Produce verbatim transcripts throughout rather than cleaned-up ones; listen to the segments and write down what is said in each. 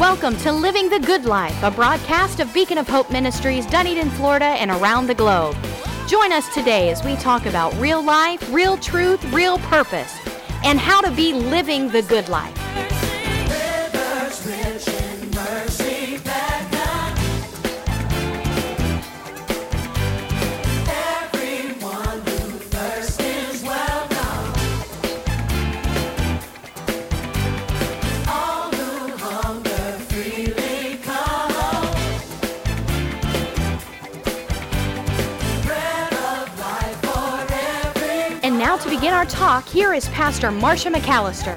Welcome to Living the Good Life, a broadcast of Beacon of Hope Ministries, Dunedin, Florida, and around the globe. Join us today as we talk about real life, real truth, real purpose, and how to be living the good life. Now to begin our talk, here is Pastor Marsha McAllister.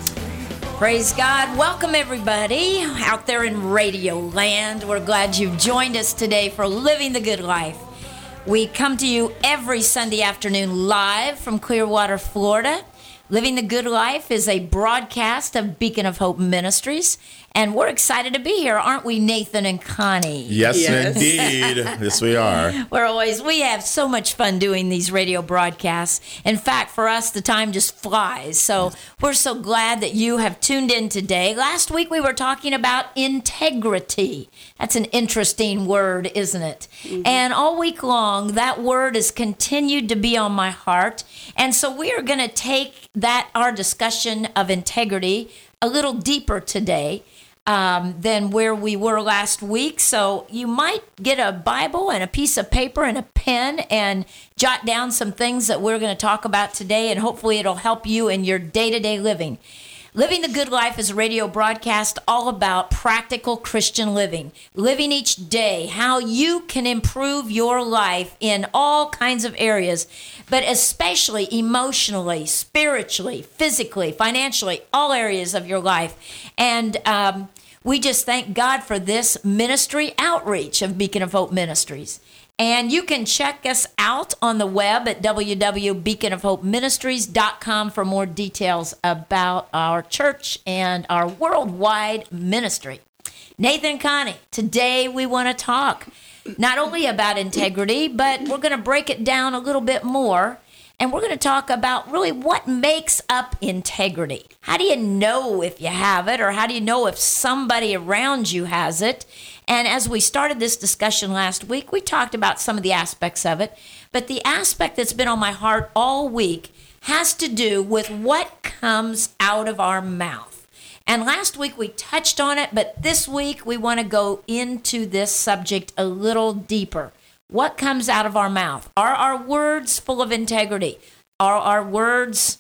Praise God. Welcome everybody out there in Radio Land. We're glad you've joined us today for Living the Good Life. We come to you every Sunday afternoon live from Clearwater, Florida. Living the Good Life is a broadcast of Beacon of Hope Ministries, and we're excited to be here, aren't we, Nathan and Connie? Yes, yes. Indeed. Yes, we are. We're always, we have so much fun doing these radio broadcasts. In fact, for us, the time just flies. So we're so glad that you have tuned in today. Last week, we were talking about integrity. That's an interesting word, isn't it? Mm-hmm. And all week long, that word has continued to be on my heart. And so we are going to take that, our discussion of integrity, a little deeper today um, than where we were last week. So you might get a Bible and a piece of paper and a pen and jot down some things that we're going to talk about today, and hopefully it'll help you in your day-to-day living. Living the Good Life is a radio broadcast all about practical Christian living, living each day, how you can improve your life in all kinds of areas, but especially emotionally, spiritually, physically, financially, all areas of your life. And um, we just thank God for this ministry outreach of Beacon of Hope Ministries. And you can check us out on the web at w w w dot beacon of hope ministries dot com for more details about our church and our worldwide ministry. Nathan and Connie, today we want to talk not only about integrity, but we're going to break it down a little bit more. And we're going to talk about really what makes up integrity. How do you know if you have it, or how do you know if somebody around you has it? And as we started this discussion last week, we talked about some of the aspects of it. But the aspect that's been on my heart all week has to do with what comes out of our mouth. And last week we touched on it, but this week we want to go into this subject a little deeper. What comes out of our mouth? Are our words full of integrity? Are our words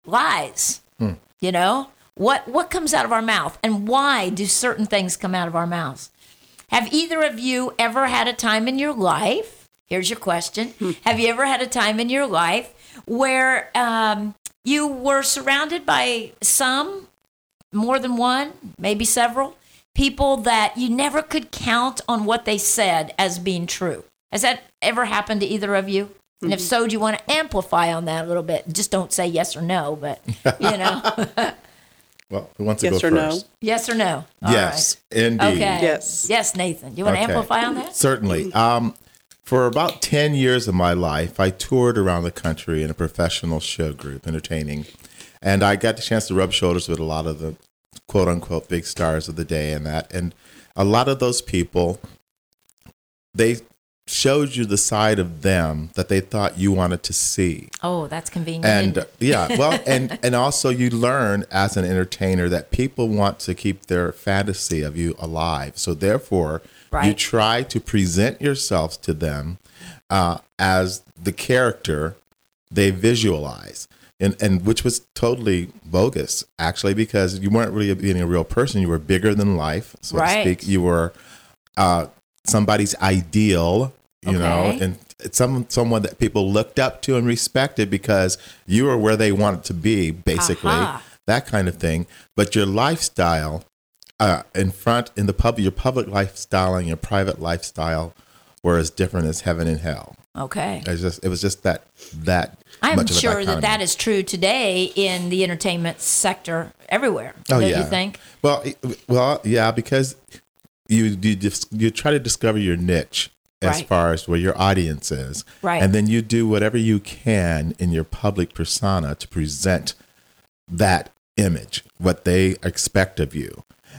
lies? Hmm. You know, what what comes out of our mouth, and why do certain things come out of our mouths? Have either of you ever had a time in your life? Here's your question. Hmm. Have you ever had a time in your life where um, you were surrounded by some, more than one, maybe several, people that you never could count on what they said as being true? Has that ever happened to either of you? Mm-hmm. And if so, do you want to amplify on that a little bit? Just don't say yes or no, but, you know. Well, who wants to yes go or first? No? Yes or no? All yes, right. indeed. Okay. Yes. Yes, Nathan. You want okay. to amplify on that? Certainly. Um, for about ten years of my life, I toured around the country in a professional show group, entertaining. And I got the chance to rub shoulders with a lot of the quote-unquote big stars of the day and that. And a lot of those people, they showed you the side of them that they thought you wanted to see. Oh, that's convenient. And uh, yeah, well, and and also you learn as an entertainer that people want to keep their fantasy of you alive. So therefore, right. you try to present yourselves to them uh, as the character they visualize. And, and which was totally bogus, actually, because you weren't really being a real person. You were bigger than life, so right. to speak. You were uh, somebody's ideal, you okay. know, and it's some, someone that people looked up to and respected because you were where they wanted to be, basically, Aha. that kind of thing. But your lifestyle uh, in front, in the public, your public lifestyle and your private lifestyle were as different as heaven and hell. Okay. It was just, it was just that, that I'm much of a sure dichotomy. that that is true today in the entertainment sector everywhere. Oh, don't yeah. you think? Well, well, yeah, because you you just you try to discover your niche as right. far as where your audience is, right? And then you do whatever you can in your public persona to present that image, what they expect of you.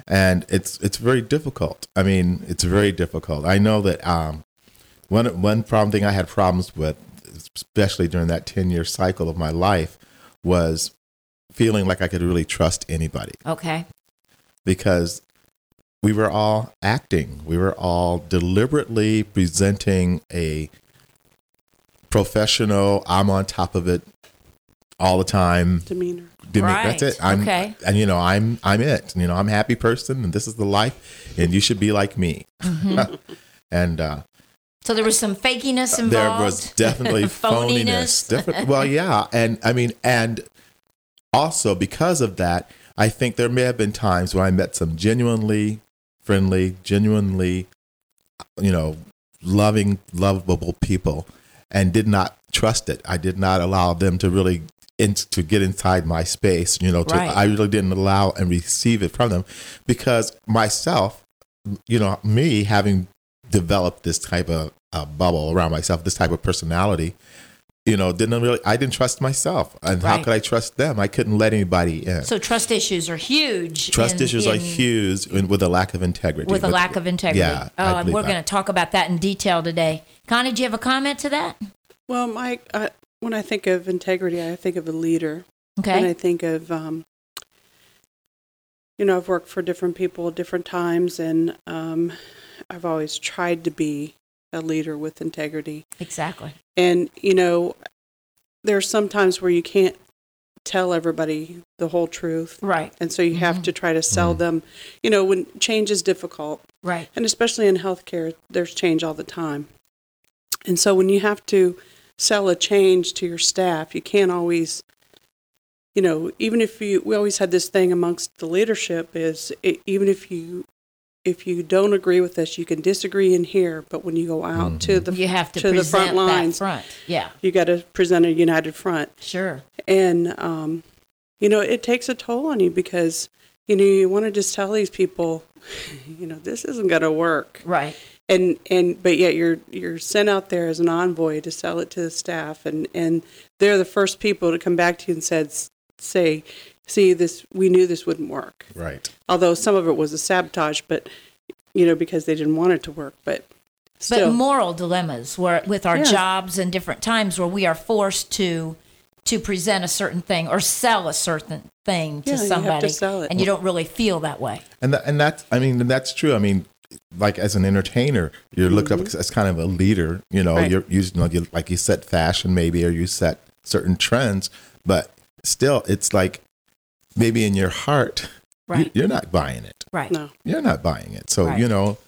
And it's it's very difficult. I mean, it's very difficult. I know that um, one one problem thing I had problems with, especially during that ten-year cycle of my life, was feeling like I could really trust anybody. Okay. Because we were all acting. We were all deliberately presenting a professional, I'm on top of it all the time demeanor. Demeanor. Right. That's it. I'm, okay. And, you know, I'm I'm it. You know, I'm a happy person, and this is the life, and you should be like me. Mm-hmm. and uh, so there was some fakiness involved. There was definitely phoniness. Definitely, well, yeah. And I mean, and also because of that, I think there may have been times when I met some genuinely friendly, genuinely, you know, loving, lovable people and did not trust it. I did not allow them to really in, to get inside my space, you know, to, right. I really didn't allow and receive it from them because myself, you know, me having developed this type of uh, bubble around myself, this type of personality, you know, didn't really, I didn't trust myself. And right. how could I trust them? I couldn't let anybody in. So trust issues are huge. Trust in, issues in, are huge in, with a lack of integrity. With a but, lack of integrity. Yeah. Oh, and we're going to talk about that in detail today. Connie, do you have a comment to that? Well, Mike, uh, when I think of integrity, I think of a leader. Okay. And I think of, um, you know, I've worked for different people at different times, and um, I've always tried to be a leader with integrity. Exactly. And, you know, there's some times where you can't tell everybody the whole truth. Right. And so you have mm-hmm. to try to sell mm-hmm. them, you know, when change is difficult. Right. And especially in healthcare, there's change all the time. And so when you have to sell a change to your staff, you can't always, you know, even if you, we always had this thing amongst the leadership is it, even if you, if you don't agree with us, you can disagree in here, but when you go out mm-hmm. to the you have to, to the front lines, front. Yeah, you got to present a united front. Sure. And um, you know, it takes a toll on you because you know you want to just tell these people, you know, this isn't going to work. Right. And and but yet you're you're sent out there as an envoy to sell it to the staff, and, and they're the first people to come back to you and said, say, see this, we knew this wouldn't work. Right. Although some of it was a sabotage, but you know because they didn't want it to work, but still. But moral dilemmas where with our yeah. jobs and different times where we are forced to to present a certain thing or sell a certain thing to yeah, somebody, you have to sell it. and you don't really feel that way. And that, and that's I mean and that's true. I mean. Like as an entertainer, you're looked mm-hmm. up as kind of a leader. You know, right. you're you know, you, like you set fashion maybe, or you set certain trends, but still, it's like maybe in your heart, right. you, you're not buying it. Right? No, you're not buying it. So right. you know.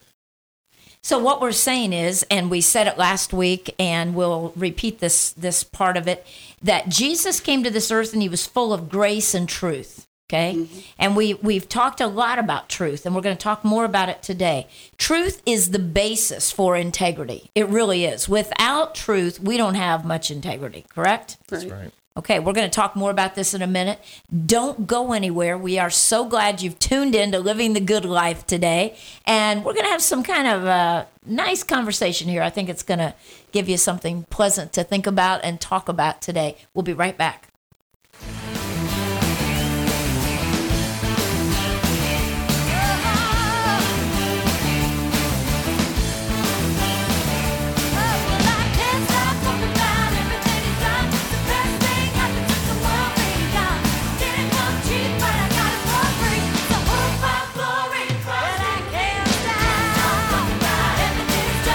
So what we're saying is, and we said it last week, and we'll repeat this this part of it, that Jesus came to this earth and he was full of grace and truth. Okay. Mm-hmm. And we, we've talked a lot about truth, and we're going to talk more about it today. Truth is the basis for integrity. It really is. Without truth, we don't have much integrity, correct? That's right. Okay, we're going to talk more about this in a minute. Don't go anywhere. We are so glad you've tuned in to Living the Good Life today. And we're going to have some kind of uh, nice conversation here. I think it's going to give you something pleasant to think about and talk about today. We'll be right back.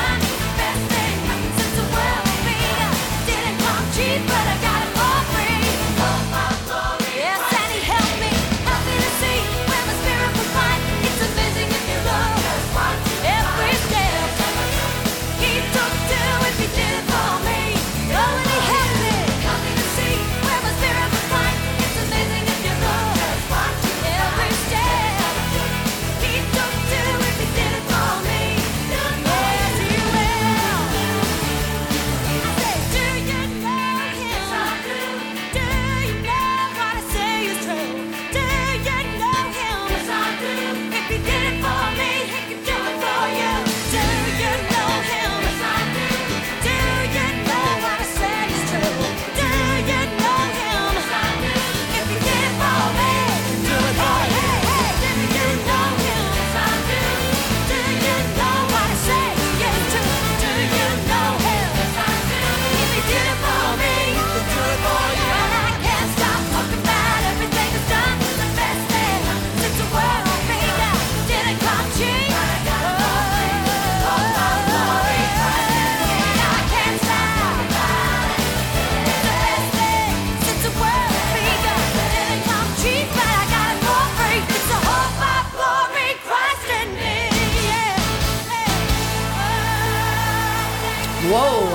But I got it for free.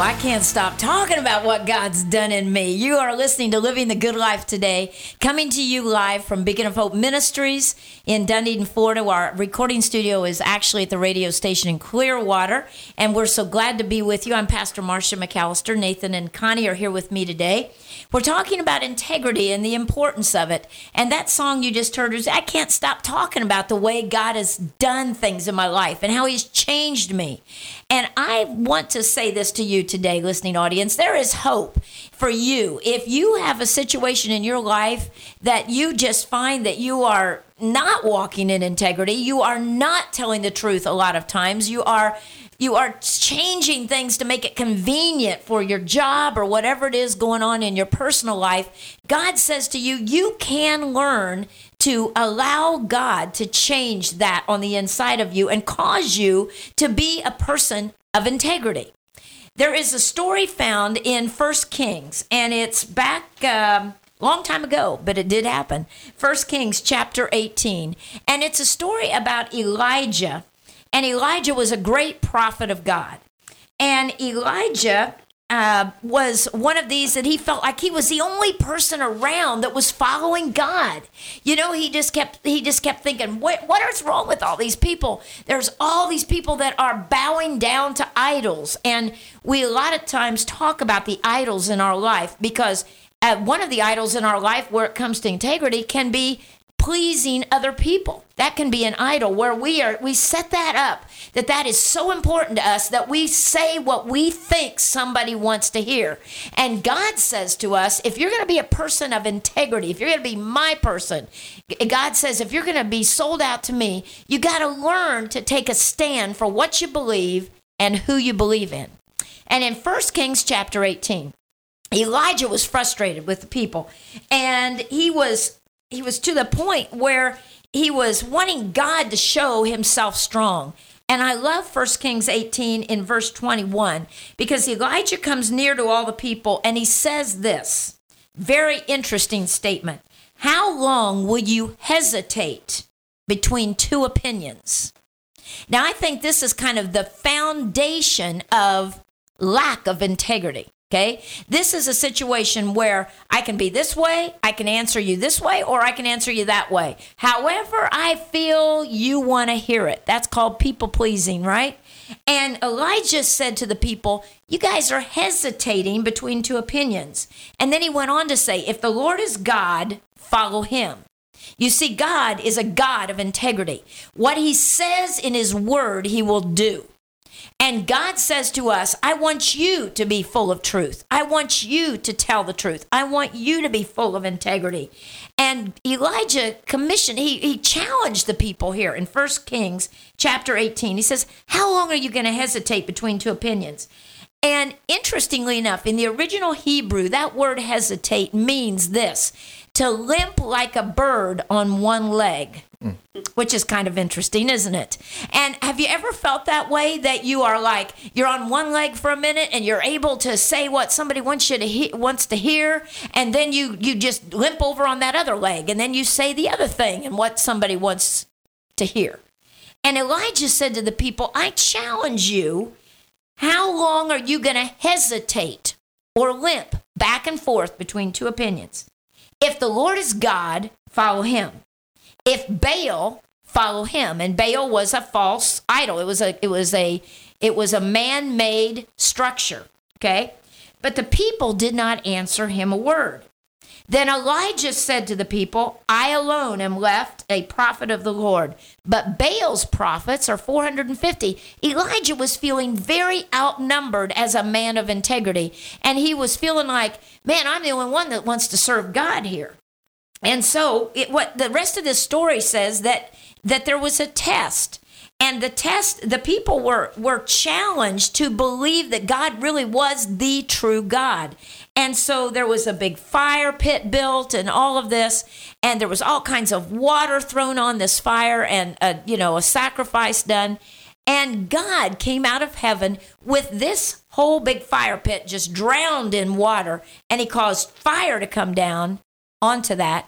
I can't stop talking about what God's done in me. You are listening to Living the Good Life today, coming to you live from Beacon of Hope Ministries in Dunedin, Florida. Our recording studio is actually at the radio station in Clearwater, and we're so glad to be with you. I'm Pastor Marcia McAllister. Nathan and Connie are here with me today. We're talking about integrity and the importance of it. And that song you just heard is, I can't stop talking about the way God has done things in my life and how he's changed me. And I want to say this to you today, listening audience. There is hope for you. If you have a situation in your life that you just find that you are not walking in integrity, you are not telling the truth a lot of times, you are you are changing things to make it convenient for your job or whatever it is going on in your personal life, God says to you, you can learn to allow God to change that on the inside of you and cause you to be a person of integrity. There is a story found in First Kings, and it's back um, a long time ago, but it did happen. First Kings chapter eighteen, and it's a story about Elijah. And Elijah was a great prophet of God. And Elijah uh, was one of these that he felt like he was the only person around that was following God. You know, he just kept he just kept thinking, what, what is wrong with all these people? There's all these people that are bowing down to idols. And we a lot of times talk about the idols in our life because uh, one of the idols in our life where it comes to integrity can be pleasing other people. That can be an idol where we are we set that up, that that is so important to us that we say what we think somebody wants to hear. And God says to us, if you're going to be a person of integrity, if you're going to be my person, God says, if you're going to be sold out to me, you got to learn to take a stand for what you believe and who you believe in. And in First Kings chapter eighteen, Elijah was frustrated with the people, and he was He was to the point where he was wanting God to show himself strong. And I love First Kings eighteen in verse twenty-one because Elijah comes near to all the people and he says this very interesting statement. How long will you hesitate between two opinions? Now, I think this is kind of the foundation of lack of integrity. Okay, this is a situation where I can be this way, I can answer you this way, or I can answer you that way. However I feel you want to hear it. That's called people pleasing, right? And Elijah said to the people, you guys are hesitating between two opinions. And then he went on to say, if the Lord is God, follow him. You see, God is a God of integrity. What he says in his word, he will do. And God says to us, I want you to be full of truth. I want you to tell the truth. I want you to be full of integrity. And Elijah commissioned, he, he challenged the people here in First Kings chapter eighteen. He says, how long are you going to hesitate between two opinions? And interestingly enough, in the original Hebrew, that word hesitate means this, to limp like a bird on one leg. Mm. Which is kind of interesting, isn't it? And have you ever felt that way, that you are like, you're on one leg for a minute and you're able to say what somebody wants you to he- wants to hear, and then you, you just limp over on that other leg, and then you say the other thing and what somebody wants to hear. And Elijah said to the people, I challenge you, how long are you going to hesitate or limp back and forth between two opinions? If the Lord is God, follow him. If Baal, follow him. And Baal was a false idol. It was a it was a it was a man-made structure. Okay? But the people did not answer him a word. Then Elijah said to the people, I alone am left a prophet of the Lord, but Baal's prophets are four hundred fifty. Elijah was feeling very outnumbered as a man of integrity, and he was feeling like, man, I'm the only one that wants to serve God here. And so it, what the rest of this story says that that there was a test. And the test, the people were, were challenged to believe that God really was the true God. And so there was a big fire pit built and all of this. And there was all kinds of water thrown on this fire and, a, you know, a sacrifice done. And God came out of heaven with this whole big fire pit just drowned in water. And he caused fire to come down onto that,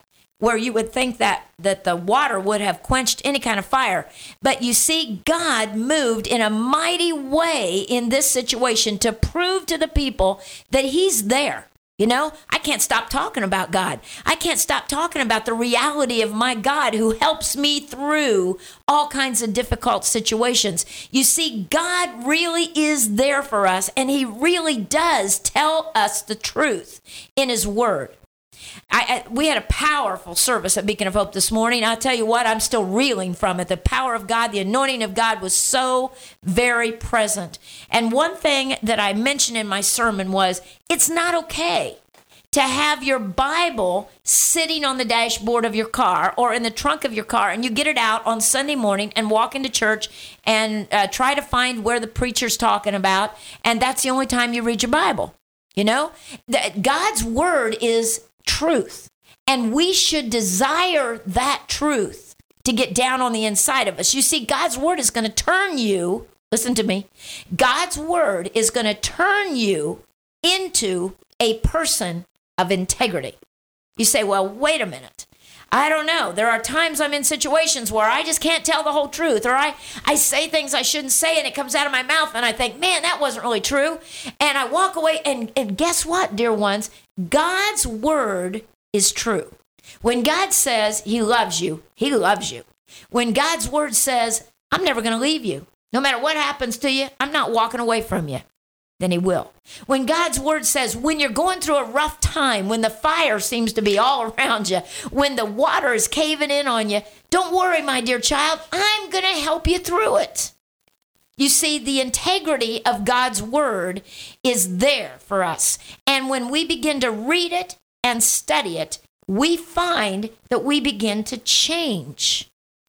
where you would think that, that the water would have quenched any kind of fire. But you see, God moved in a mighty way in this situation to prove to the people that he's there. You know, I can't stop talking about God. I can't stop talking about the reality of my God who helps me through all kinds of difficult situations. You see, God really is there for us, and he really does tell us the truth in his word. I, I, we had a powerful service at Beacon of Hope this morning. I'll tell you what, I'm still reeling from it. The power of God, the anointing of God was so very present. And one thing that I mentioned in my sermon was, it's not okay to have your Bible sitting on the dashboard of your car or in the trunk of your car, and you get it out on Sunday morning and walk into church and uh, try to find where the preacher's talking about, and that's the only time you read your Bible. You know, the, God's word is truth, and we should desire that truth to get down on the inside of us. You see, God's word is going to turn you, listen to me, God's word is going to turn you into a person of integrity. You say, well, wait a minute. I don't know. There are times I'm in situations where I just can't tell the whole truth, or I, I say things I shouldn't say, and it comes out of my mouth, and I think, man, that wasn't really true. And I walk away, and, and guess what, dear ones? God's word is true. When God says he loves you, he loves you. When God's word says, I'm never going to leave you. No matter what happens to you, I'm not walking away from you. Then he will. When God's word says, when you're going through a rough time, when the fire seems to be all around you, when the water is caving in on you, don't worry, my dear child, I'm going to help you through it. You see, the integrity of God's word is there for us. And when we begin to read it and study it, we find that we begin to change.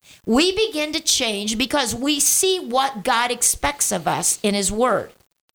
We begin to change because we see what God expects of us in his word.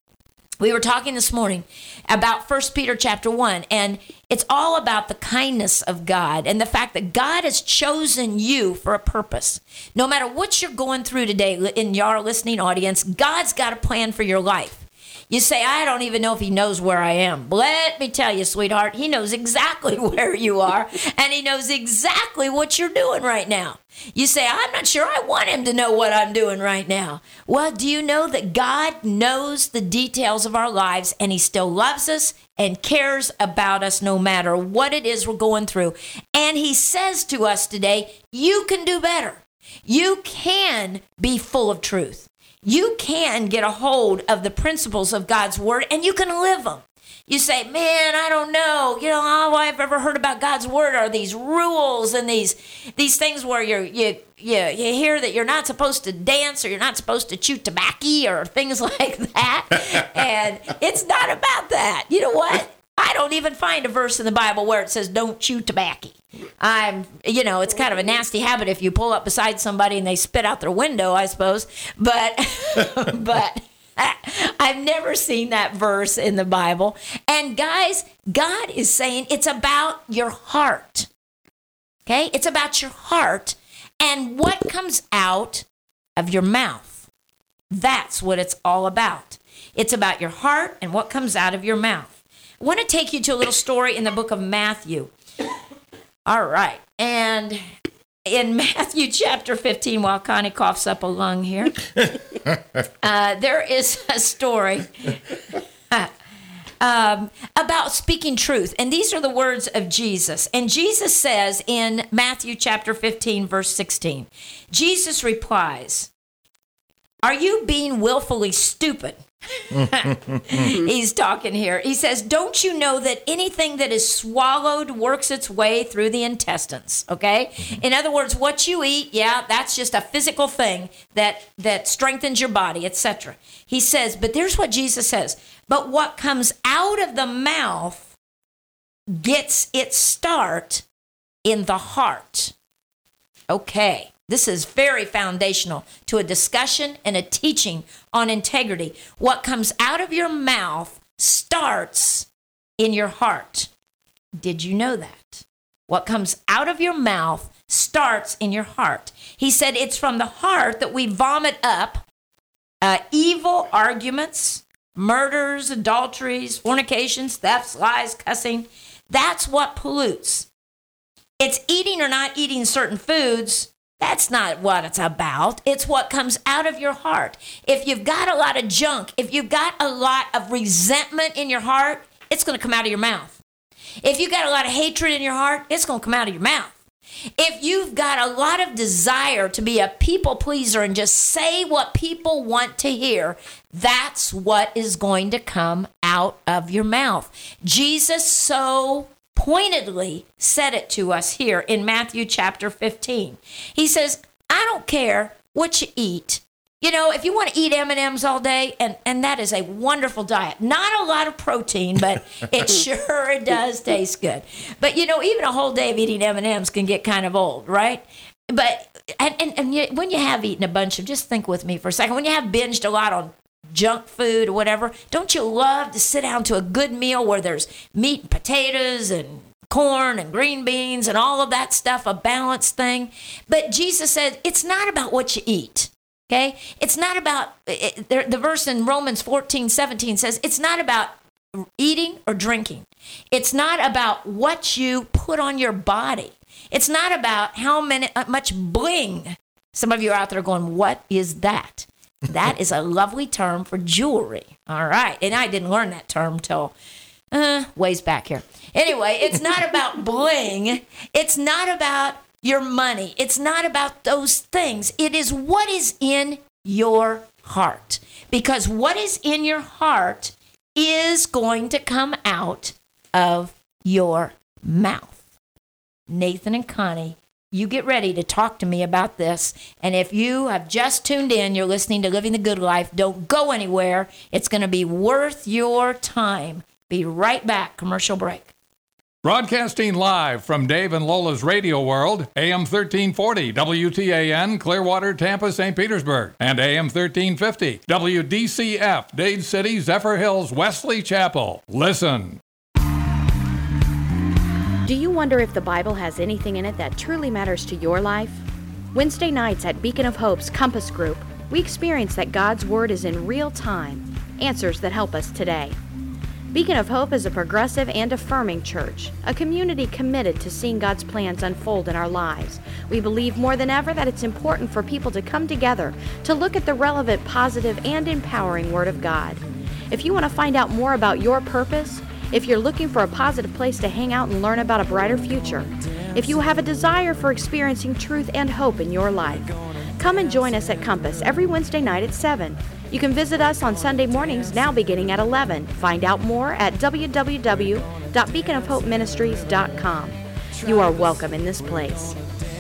We were talking this morning about First Peter chapter one, and it's all about the kindness of God and the fact that God has chosen you for a purpose. No matter what you're going through today in your listening audience, God's got a plan for your life. You say, I don't even know if he knows where I am. Let me tell you, sweetheart, he knows exactly where you are, and he knows exactly what you're doing right now. You say, I'm not sure I want him to know what I'm doing right now. Well, do you know that God knows the details of our lives, and he still loves us and cares about us no matter what it is we're going through. And he says to us today, you can do better. You can be full of truth. You can get a hold of the principles of God's word, and you can live them. You say, man, I don't know. You know, all I've ever heard about God's word are these rules and these these things where you're, you you you hear that you're not supposed to dance, or you're not supposed to chew tobacco, or things like that. And it's not about that. You know what? I don't even find a verse in the Bible where it says don't chew tobacco. I'm, you know, it's kind of a nasty habit if you pull up beside somebody and they spit out their window, I suppose. But, but I've never seen that verse in the Bible. And guys, God is saying it's about your heart. Okay? It's about your heart and what comes out of your mouth. That's what it's all about. It's about your heart and what comes out of your mouth. I want to take you to a little story in the book of Matthew. All right. And in Matthew chapter fifteen, while Connie coughs up a lung here, uh, there is a story um, about speaking truth. And these are the words of Jesus. And Jesus says in Matthew chapter fifteen, verse sixteen, Jesus replies, are you being willfully stupid? He's talking here. He says, don't you know that anything that is swallowed works its way through the intestines? Okay. In other words, what you eat, yeah, that's just a physical thing that, that strengthens your body, et cetera. He says, but there's what Jesus says. But what comes out of the mouth gets its start in the heart. Okay. This is very foundational to a discussion and a teaching on integrity. What comes out of your mouth starts in your heart. Did you know that? What comes out of your mouth starts in your heart. He said it's from the heart that we vomit up uh, evil arguments, murders, adulteries, fornications, thefts, lies, cussing. That's what pollutes. It's eating or not eating certain foods. That's not what it's about. It's what comes out of your heart. If you've got a lot of junk, if you've got a lot of resentment in your heart, it's going to come out of your mouth. If you've got a lot of hatred in your heart, it's going to come out of your mouth. If you've got a lot of desire to be a people pleaser and just say what people want to hear, that's what is going to come out of your mouth. Jesus so pointedly said it to us here in Matthew chapter fifteen. He says, I don't care what you eat. You know, if you want to eat M and M's all day, and, and that is a wonderful diet. Not a lot of protein, but it sure does taste good. But, you know, even a whole day of eating M and M's can get kind of old, right? But, and, and, and you, when you have eaten a bunch of, just think with me for a second, when you have binged a lot on junk food or whatever, don't you love to sit down to a good meal where there's meat and potatoes and corn and green beans and all of that stuff, a balanced thing? But Jesus said, it's not about what you eat. Okay, it's not about, it, the, the verse in Romans fourteen seventeen says, it's not about eating or drinking. It's not about what you put on your body. It's not about how many, uh, much bling. Some of you are out there going, what is that? That is a lovely term for jewelry. All right, and I didn't learn that term till uh, ways back here. Anyway, it's not about bling. It's not about your money. It's not about those things. It is what is in your heart. Because what is in your heart is going to come out of your mouth. Nathan and Connie, you get ready to talk to me about this. And if you have just tuned in, you're listening to Living the Good Life, don't go anywhere. It's going to be worth your time. Be right back. Commercial break. Broadcasting live from Dave and Lola's Radio World, A M thirteen forty W T A N, Clearwater, Tampa, Saint Petersburg, and A M thirteen fifty W D C F, Dade City, Zephyr Hills, Wesley Chapel. Listen. Do you wonder if the Bible has anything in it that truly matters to your life? Wednesday nights at Beacon of Hope's Compass Group, we experience that God's Word is in real time, answers that help us today. Beacon of Hope is a progressive and affirming church, a community committed to seeing God's plans unfold in our lives. We believe more than ever that it's important for people to come together to look at the relevant, positive, and empowering Word of God. If you want to find out more about your purpose, if you're looking for a positive place to hang out and learn about a brighter future, if you have a desire for experiencing truth and hope in your life, come and join us at Compass every Wednesday night at seven. You can visit us on Sunday mornings now beginning at eleven. Find out more at w w w dot beacon of hope ministries dot com. You are welcome in this place.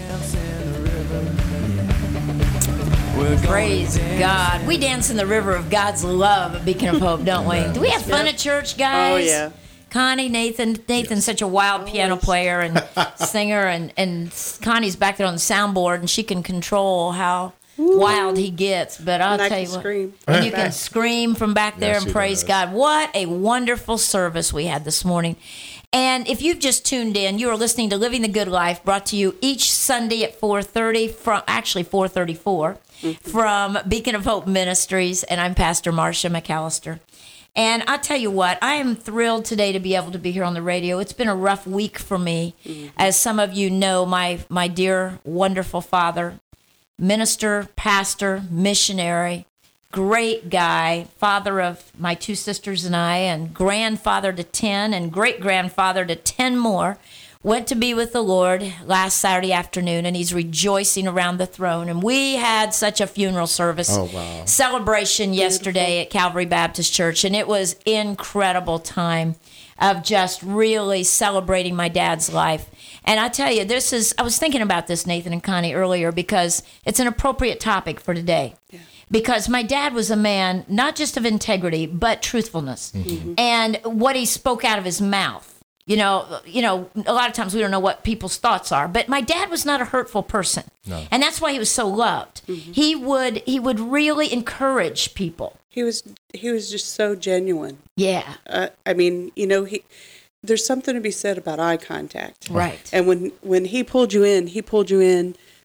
Praise God. We dance in the river of God's love at Beacon of Hope, don't we? Do we have fun at church, guys? Oh, yeah. Connie, Nathan, Nathan's such a wild piano player and singer, and, and Connie's back there on the soundboard, and she can control how wild he gets. But I'll and tell I you can what, scream. and you can scream from back there Yes, and she praise does. God. What a wonderful service we had this morning. And if you've just tuned in, you are listening to Living the Good Life, brought to you each Sunday at four thirty, from actually four thirty-four, mm-hmm. from Beacon of Hope Ministries, and I'm Pastor Marcia McAllister. And I tell you what, I am thrilled today to be able to be here on the radio. It's been a rough week for me. Mm-hmm. As some of you know, my my dear, wonderful father, minister, pastor, missionary, great guy, father of my two sisters and I, and grandfather to ten and great-grandfather to ten more, went to be with the Lord last Saturday afternoon, and he's rejoicing around the throne. And we had such a funeral service Oh, wow. celebration yesterday at Calvary Baptist Church, and it was incredible time of just really celebrating my dad's life. And I tell you, this is, I was thinking about this, Nathan and Connie, earlier, because it's an appropriate topic for today. Yeah. Because my dad was a man, not just of integrity, but truthfulness. Mm-hmm. And what he spoke out of his mouth. You know, you know, a lot of times we don't know what people's thoughts are, but my dad was not a hurtful person. No. And that's why he was so loved. Mm-hmm. He would he would really encourage people. He was he was just so genuine. Yeah. Uh, I mean, you know, he there's something to be said about eye contact. Right. And when when he pulled you in, he pulled you in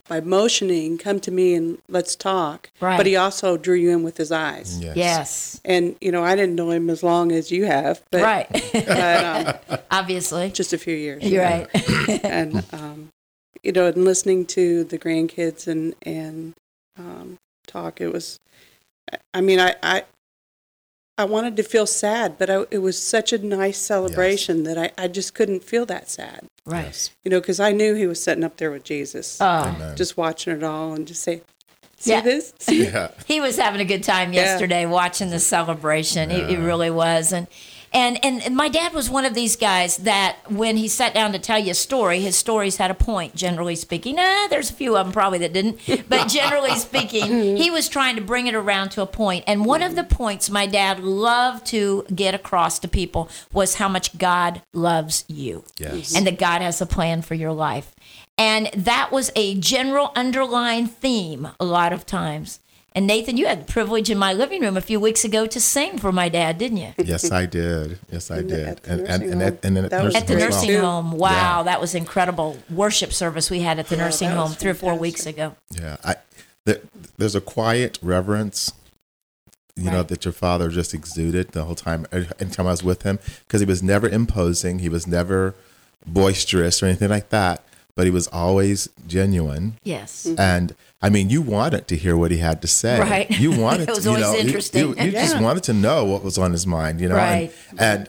by motioning, come to me and let's talk. Right. But he also drew you in with his eyes. Yes. Yes. And, you know, I didn't know him as long as you have. But, Right. but um, Obviously. just a few years. You're right. And, um, you know, and listening to the grandkids and, and um, talk, it was, I mean, I, I, I wanted to feel sad, but I, it was such a nice celebration yes. that I, I just couldn't feel that sad. Right. Yes. You know, because I knew he was sitting up there with Jesus, Oh. Amen. just watching it all and just say, see Yeah. this? See it? Yeah. He was having a good time Yeah. yesterday watching the celebration. He, he Yeah. really was. And, and and my dad was one of these guys that when he sat down to tell you a story, his stories had a point, generally speaking. Nah, there's a few of them probably that didn't. But generally speaking, he was trying to bring it around to a point. And one of the points my dad loved to get across to people was how much God loves you. Yes. And that God has a plan for your life. And that was a general underlying theme a lot of times. And Nathan, you had the privilege in my living room a few weeks ago to sing for my dad, didn't you? Yes, I did. Yes, I And did. at the And and nursing and, home. at, and then at That was At the nursing great home. nursing too. home. Wow, Yeah. that was incredible worship service we had at the Yeah, nursing that home was three or four fantastic. weeks ago. Yeah, I there, there's a quiet reverence, you know, Right. that your father just exuded the whole time. Anytime I was with him, because he was never imposing, he was never boisterous or anything like that, but he was always genuine. Yes. And I mean, you wanted to hear what he had to say. Right. You wanted It was to, you always know, you- interesting. You, you just Yeah. wanted to know what was on his mind, you know. Right. And,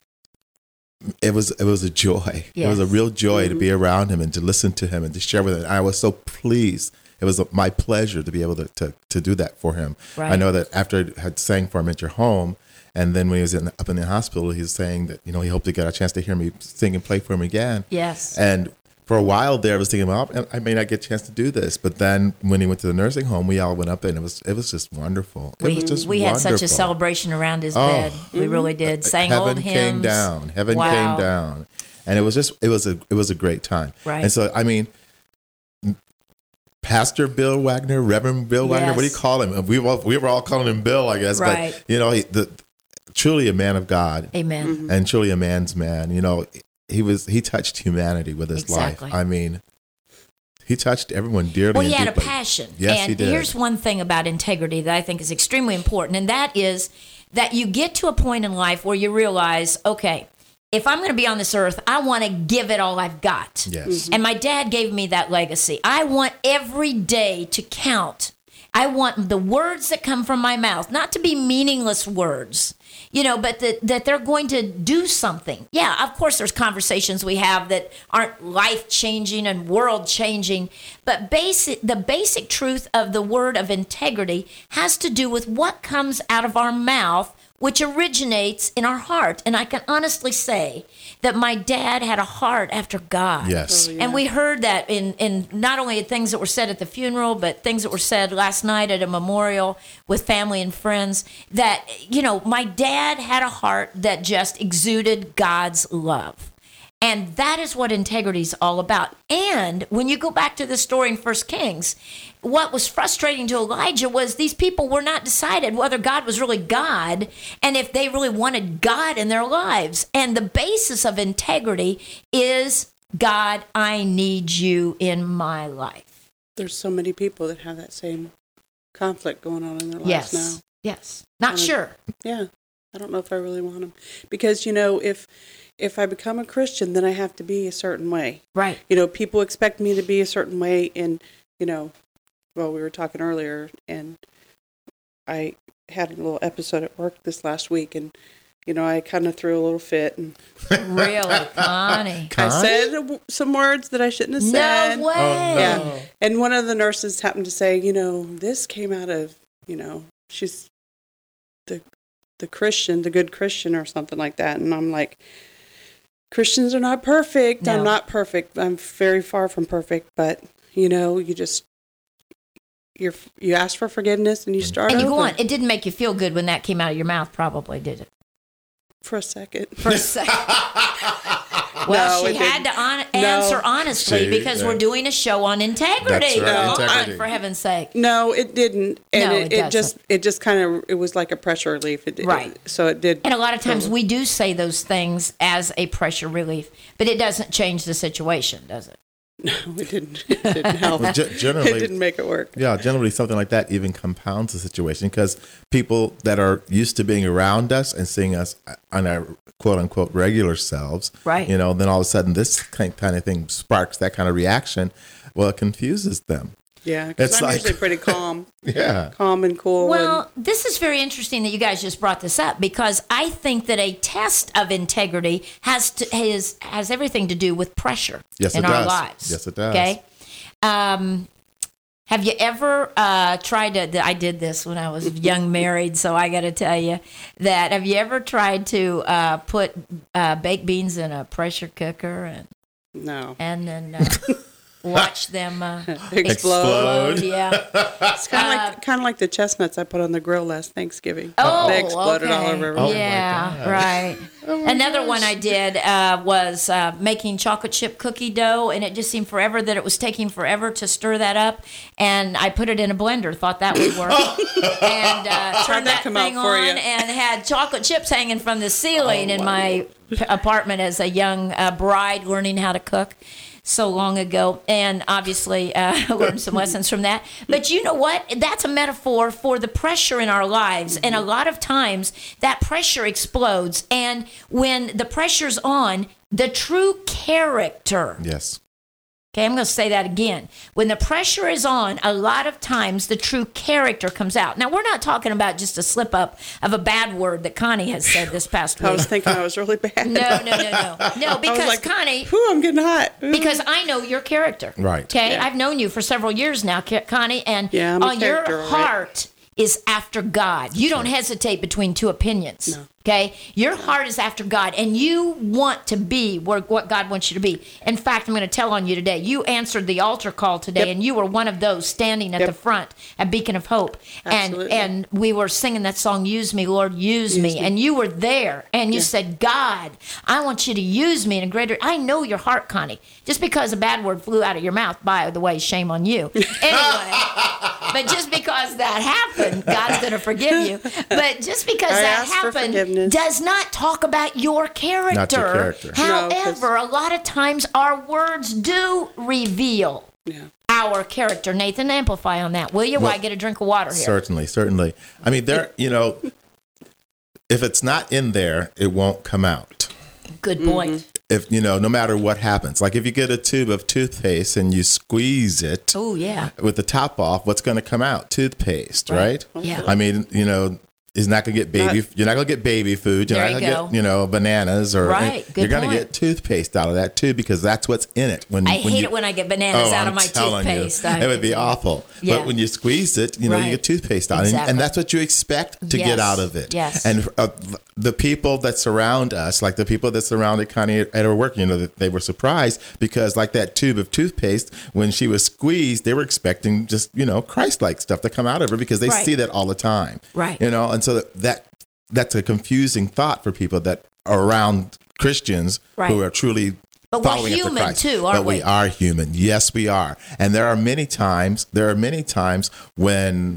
and it was it was a joy. It was a Yes. real joy to be around him and to listen to him and to share with him. I was so pleased. It was my pleasure to be able to to, to do that for him. Right. I know that after I had sang for him at your home, and then when he was in, up in the hospital, he was saying that, you know, he hoped to get a chance to hear me sing and play for him again. Yes. And for a while there, I was thinking, well, I may not get a chance to do this. But then when he went to the nursing home, we all went up there, and it was it was just wonderful. It we was just we had such a wonderful. celebration around his Oh. bed. We really did. Sang Heaven old hymns. came down. Heaven Wow. came down, and it was just it was a it was a great time. Right. And so I mean, Pastor Bill Wagner, Reverend Bill Wagner, what do you Yes. call him? We were we were all calling him Bill, I guess. Right. But you know, he, the truly a man of God, Amen. and truly a man's man. You know, he was he touched humanity with his Exactly. life. I mean, he touched everyone dearly. Well, he and had a deeply. passion. Yes, and he did. here's one thing about integrity that I think is extremely important, and that is that you get to a point in life where you realize, okay, if I'm going to be on this earth, I want to give it all I've got. Yes. And my dad gave me that legacy. I want every day to count. I want the words that come from my mouth not to be meaningless words, you know, but that, that they're going to do something. Yeah, of course, there's conversations we have that aren't life-changing and world-changing, but basic, the basic truth of the word of integrity has to do with what comes out of our mouth, which originates in our heart. And I can honestly say that my dad had a heart after God. Yes. Oh, yeah. And we heard that in, in not only things that were said at the funeral, but things that were said last night at a memorial with family and friends, that, you know, my dad had a heart that just exuded God's love. And that is what integrity is all about. And when you go back to the story in First Kings, what was frustrating to Elijah was these people were not decided whether God was really God and if they really wanted God in their lives. And the basis of integrity is, God, I need you in my life. There's so many people that have that same conflict going on in their lives Yes. now. Yes. Not Um, sure. Yeah, I don't know if I really want them. Because, you know, if if I become a Christian, then I have to be a certain way. Right. You know, people expect me to be a certain way. And, you know, well, we were talking earlier, and I had a little episode at work this last week, and, you know, I kind of threw a little fit. And Really, Connie. I said a- some words that I shouldn't have No said. way. Oh, no. Yeah. And one of the nurses happened to say, you know, this came out of, you know, she's the the Christian, the good Christian or something like that. And I'm like, Christians are not perfect. No. I'm not perfect. I'm very far from perfect. But, you know, you just, you're, you ask for forgiveness and you start And you go over on. It didn't make you feel good when that came out of your mouth, probably, did it? for a second. For a second. Well, No, she it had to didn't. on- No. answer honestly See, because yeah. we're doing a show on integrity. That's right, Come on, integrity. for heaven's sake. No, it didn't. And No, it, it it just, doesn't. it just kind of, it was like a pressure relief. It, Right. It, so it did. And a lot of times we do say those things as a pressure relief, but it doesn't change the situation, does it? No, it didn't. It didn't help. Well, ge- generally, it didn't make it work. Yeah, generally something like that even compounds the situation because people that are used to being around us and seeing us on our quote unquote regular selves, right? You know, then all of a sudden this kind kind of thing sparks that kind of reaction. Well, it confuses them. Yeah, because I'm like, usually pretty calm. Yeah. Calm and cool. Well, and, this is very interesting that you guys just brought this up because I think that a test of integrity has to has has everything to do with pressure yes, in it our does. lives. Yes, it does. Okay. Um, have you ever uh, tried to? I did this when I was young married, so I got to tell you that. Have you ever tried to uh, put uh, baked beans in a pressure cooker and no, and then uh, watch them uh, explode. explode? Yeah, it's kind of uh, like kind of like the chestnuts I put on the grill last Thanksgiving. Oh, they exploded okay. all over everything. Oh, yeah, right. Oh Another gosh. one I did uh, was uh, making chocolate chip cookie dough, and it just seemed forever that it was taking forever to stir that up. And I put it in a blender, thought that would work, and uh, turned that, that thing on, and had chocolate chips hanging from the ceiling oh, in my p- apartment as a young uh, bride learning how to cook. So long ago, and obviously uh, learned some lessons from that. But you know what? That's a metaphor for the pressure in our lives. And a lot of times that pressure explodes. And when the pressure's on, the true character. Yes. Okay, I'm going to say that again. When the pressure is on, a lot of times the true character comes out. Now, we're not talking about just a slip up of a bad word that Connie has said this past week. I was thinking I was really bad. No, no, no, no. No, because like, Connie. Ooh, I'm getting hot. Ooh. Because I know your character. Right. Okay, yeah. I've known you for several years now, Connie, and yeah, I'm a uh, your character, heart right? is after God. You don't hesitate between two opinions. No. Okay, your heart is after God, and you want to be where, what God wants you to be. In fact, I'm going to tell on you today. You answered the altar call today, yep. and you were one of those standing at yep. the front at Beacon of Hope, Absolutely. and and we were singing that song, "Use Me, Lord, Use, use me. me," and you were there, and you yeah. said, "God, I want you to use me in a greater." I know your heart, Connie. Just because a bad word flew out of your mouth, by the way, shame on you. Anyway, but just because that happened, God's going to forgive you. But just because I that happened does not talk about your character. Not your character. However, no, a lot of times our words do reveal yeah. our character. Nathan, amplify on that, will you? Well, While I get a drink of water here. Certainly, certainly. I mean, there, you know, if it's not in there, it won't come out. Good point. Mm-hmm. If, you know, no matter what happens, like if you get a tube of toothpaste and you squeeze it oh, yeah. with the top off, what's going to come out? Toothpaste, right? right? Yeah. I mean, you know, is not going to get baby. Not, you're not going to get baby food. You're there not you going to get, you know, bananas or. Right. Good you're going to point. get toothpaste out of that too because that's what's in it. When I when hate you, it when I get bananas oh, out I'm of my toothpaste. You, it would be awful. Yeah. But when you squeeze it, you know, right. you get toothpaste out, exactly. and, and that's what you expect to yes. get out of it. Yes. And uh, the people that surround us, like the people that surrounded Connie at her work, you know, they were surprised because, like that tube of toothpaste, when she was squeezed, they were expecting just you know Christ-like stuff to come out of her because they right. see that all the time. Right. You know, and so that. That's a confusing thought for people that are around Christians right. who are truly but following we're human after Christ. too, aren't but we? we? But we are human. Yes, we are. And there are many times, there are many times when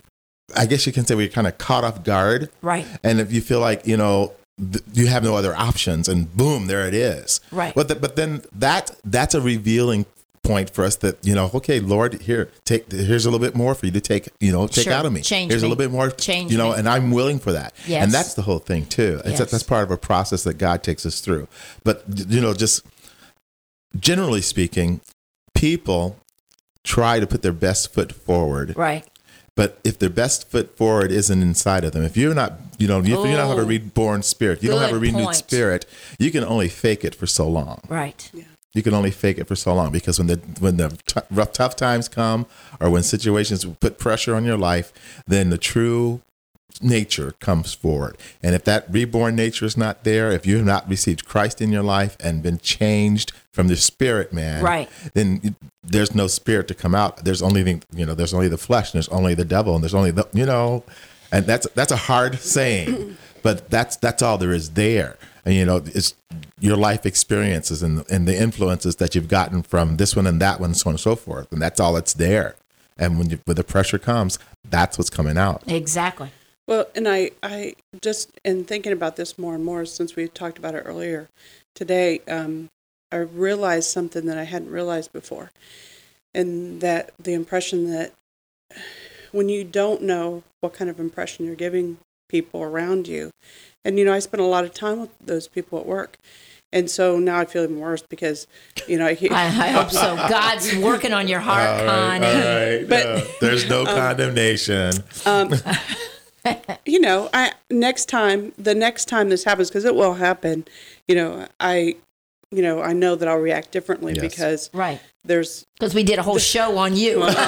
I guess you can say we're kind of caught off guard. Right. And if you feel like, you know, th- you have no other options and boom, there it is. Right. But, the, but then that that's a revealing point for us that, you know, okay, Lord, here, take, here's a little bit more for you to take, you know, take sure. out of me. Change here's me. a little bit more, Change you know, me. and I'm willing for that. Yes. And that's the whole thing too. It's yes. a, that's part of a process that God takes us through. But, you know, just generally speaking, people try to put their best foot forward. Right. But if their best foot forward isn't inside of them, if you're not, you know, if you don't have a reborn spirit, you don't have a renewed point. spirit, you can only fake it for so long. Right. Yeah. You can only fake it for so long because when the when the t- rough tough times come or when situations put pressure on your life, then the true nature comes forward. And if that reborn nature is not there, if you have not received Christ in your life and been changed from the spirit, man, right. then there's no spirit to come out. There's only the, you know, there's only the flesh, and there's only the devil, and there's only the, you know, and that's that's a hard saying, but that's that's all there is there. And, you know, it's your life experiences and, and the influences that you've gotten from this one and that one, so on and so forth. And that's all that's there. And when, you, when the pressure comes, that's what's coming out. Exactly. Well, and I, I just, in thinking about this more and more since we talked about it earlier today, um, I realized something that I hadn't realized before. And that the impression that when you don't know what kind of impression you're giving people around you, and, you know, I spent a lot of time with those people at work. And so now I feel even worse because, you know, I, I, I hope so. God's working on your heart, all right, Connie. all right. But, no, there's no um, condemnation. Um, you know, I next time, the next time this happens, because it will happen, you know, I, you know, I know that I'll react differently yes. because right. there's because we did a whole the, show on you. Well,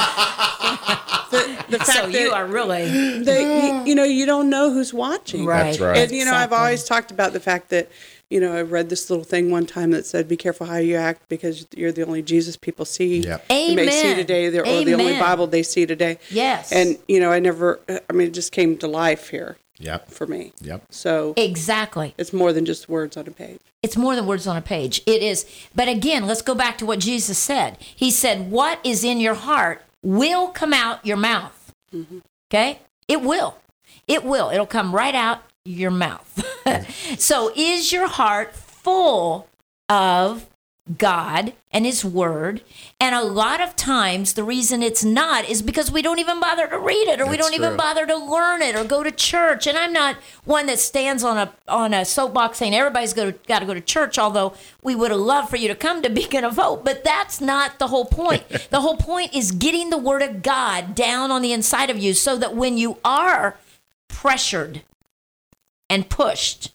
the, the fact so that you are really, they, you, you know, you don't know who's watching, right? That's right. And you know, exactly. I've always talked about the fact that, you know, I read this little thing one time that said, "Be careful how you act because you're the only Jesus people see. Yep. They may see today, or Amen. the only Bible they see today." Yes. And you know, I never. I mean, it just came to life here. Yep. For me. Yep. So exactly, it's more than just words on a page. It's more than words on a page. It is. But again, let's go back to what Jesus said. He said, "What is in your heart will come out your mouth." Mm-hmm. Okay, it will. It will. It'll come right out your mouth. So is your heart full of God and His Word? And a lot of times the reason it's not is because we don't even bother to read it, or That's we don't true. even bother to learn it, or go to church. And I'm not one that stands on a on a soapbox saying everybody's got to go to church, although we would have loved for you to come to Beacon of Hope. But that's not the whole point. The whole point is getting the Word of God down on the inside of you so that when you are pressured and pushed,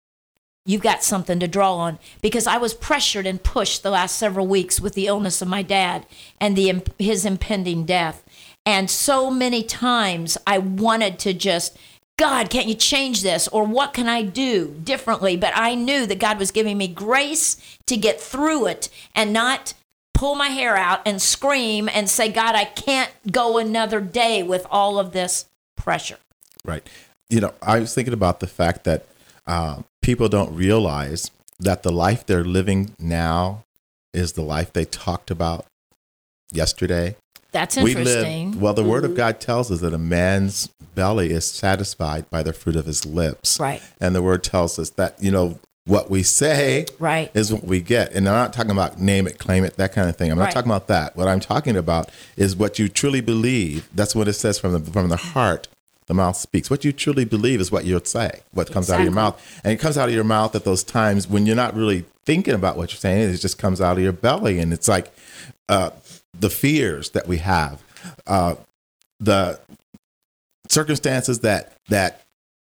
you've got something to draw on. Because I was pressured and pushed the last several weeks with the illness of my dad and the his impending death. And so many times I wanted to just, God, can't you change this? Or what can I do differently? But I knew that God was giving me grace to get through it and not pull my hair out and scream and say, God, I can't go another day with all of this pressure. Right. You know, I was thinking about the fact that uh, people don't realize that the life they're living now is the life they talked about yesterday. That's interesting. We live, well, the mm-hmm. Word of God tells us that a man's belly is satisfied by the fruit of his lips. Right. And the Word tells us that, you know, what we say right. is what we get. And I'm not talking about name it, claim it, that kind of thing. I'm not right. talking about that. What I'm talking about is what you truly believe. That's what it says from the from the heart. The mouth speaks. What you truly believe is what you'll say, what comes exactly. out of your mouth. And it comes out of your mouth at those times when you're not really thinking about what you're saying. It just comes out of your belly. And it's like uh, the fears that we have, uh, the circumstances that that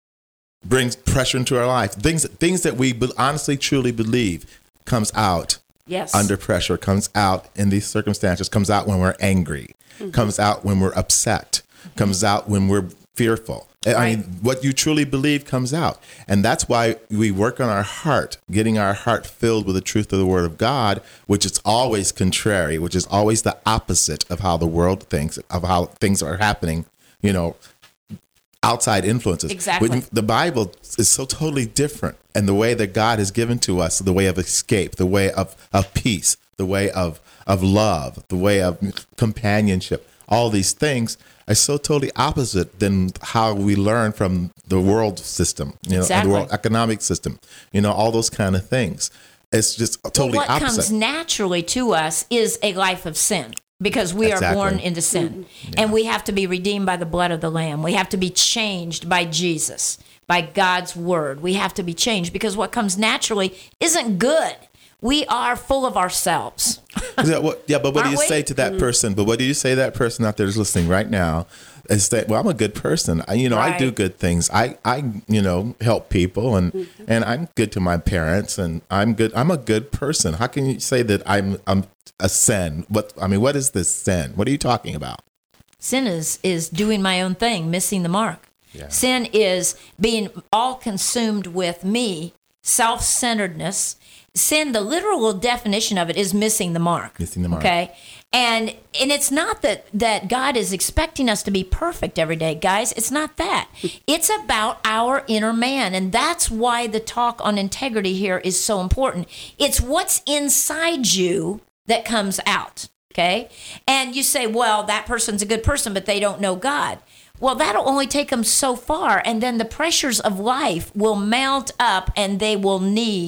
brings pressure into our life, things, things that we honestly, truly believe comes out yes. under pressure, comes out in these circumstances, comes out when we're angry, mm-hmm. comes out when we're upset, mm-hmm. comes out when we're fearful. Right. I mean, what you truly believe comes out. And that's why we work on our heart, getting our heart filled with the truth of the Word of God, which is always contrary, which is always the opposite of how the world thinks, of how things are happening, you know, outside influences. Exactly. When the Bible is so totally different. And the way that God has given to us, the way of escape, the way of, of peace, the way of, of love, the way of companionship, all these things are so totally opposite than how we learn from the world system, you know, exactly. the world economic system, you know, all those kind of things. It's just totally well, what opposite. What comes naturally to us is a life of sin because we exactly. are born into sin. Mm-hmm. Yeah. And we have to be redeemed by the blood of the Lamb. We have to be changed by Jesus, by God's Word. We have to be changed because what comes naturally isn't good. We are full of ourselves. yeah, well, yeah, but what do you we? say to that person? But what do you say to that person out there who's listening right now? Is that, well, I'm a good person. I, you know, right. I do good things. I, I, you know, help people, and mm-hmm. and I'm good to my parents, and I'm good. I'm a good person. How can you say that I'm I'm a sin? What I mean, what is this sin? What are you talking about? Sin is is doing my own thing, missing the mark. Yeah. Sin is being all consumed with me, self-centeredness. Sin, the literal definition of it is missing the mark. Missing the mark. Okay. And and it's not that, that God is expecting us to be perfect every day, guys. It's not that. It's about our inner man. And that's why the talk on integrity here is so important. It's what's inside you that comes out. Okay. And you say, well, that person's a good person, but they don't know God. Well, that'll only take them so far. And then the pressures of life will mount up and they will need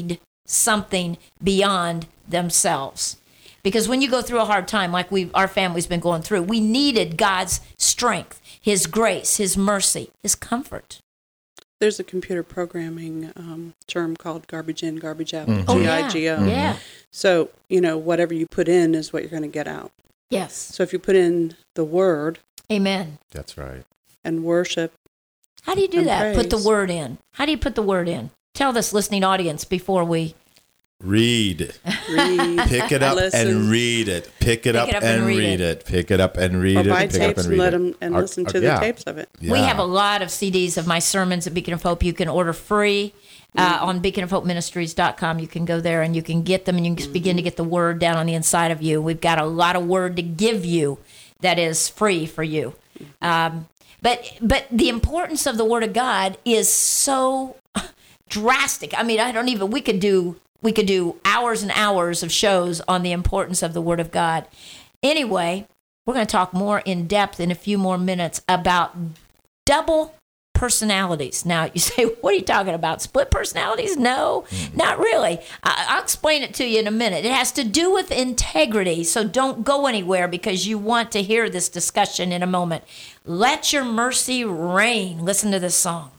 something beyond themselves. Because when you go through a hard time, like we, our family's been going through, we needed God's strength, His grace, His mercy, His comfort. There's a computer programming um, term called garbage in, garbage out, Mm-hmm. G I G O. Oh, yeah. yeah. So, you know, whatever you put in is what you're going to get out. Yes. So if you put in the word Amen. That's right. and worship. How do you do and that? praise. Put the word in. How do you put the word in? Tell this listening audience before we... Read. Read, Pick it up listen, and read it. Pick it, Pick up, it up and and read read it. it. Pick it up and read or it. buy Pick up tapes and, read let it. them and Or- listen or- to the yeah. tapes of it. Yeah. We have a lot of C Ds of my sermons at Beacon of Hope. You can order free uh, on beacon of hope ministries dot com. You can go there and you can get them, and you can just begin to get the word down on the inside of you. We've got a lot of word to give you that is free for you. Um, but but the importance of the Word of God is so drastic. I mean, I don't even. We could do we could do hours and hours of shows on the importance of the Word of God. Anyway, we're going to talk more in depth in a few more minutes about double personalities. Now, you say, what are you talking about? Split personalities? No, not really. I- I'll explain it to you in a minute. It has to do with integrity, so don't go anywhere because you want to hear this discussion in a moment. Let Your Mercy Reign. Listen to this song.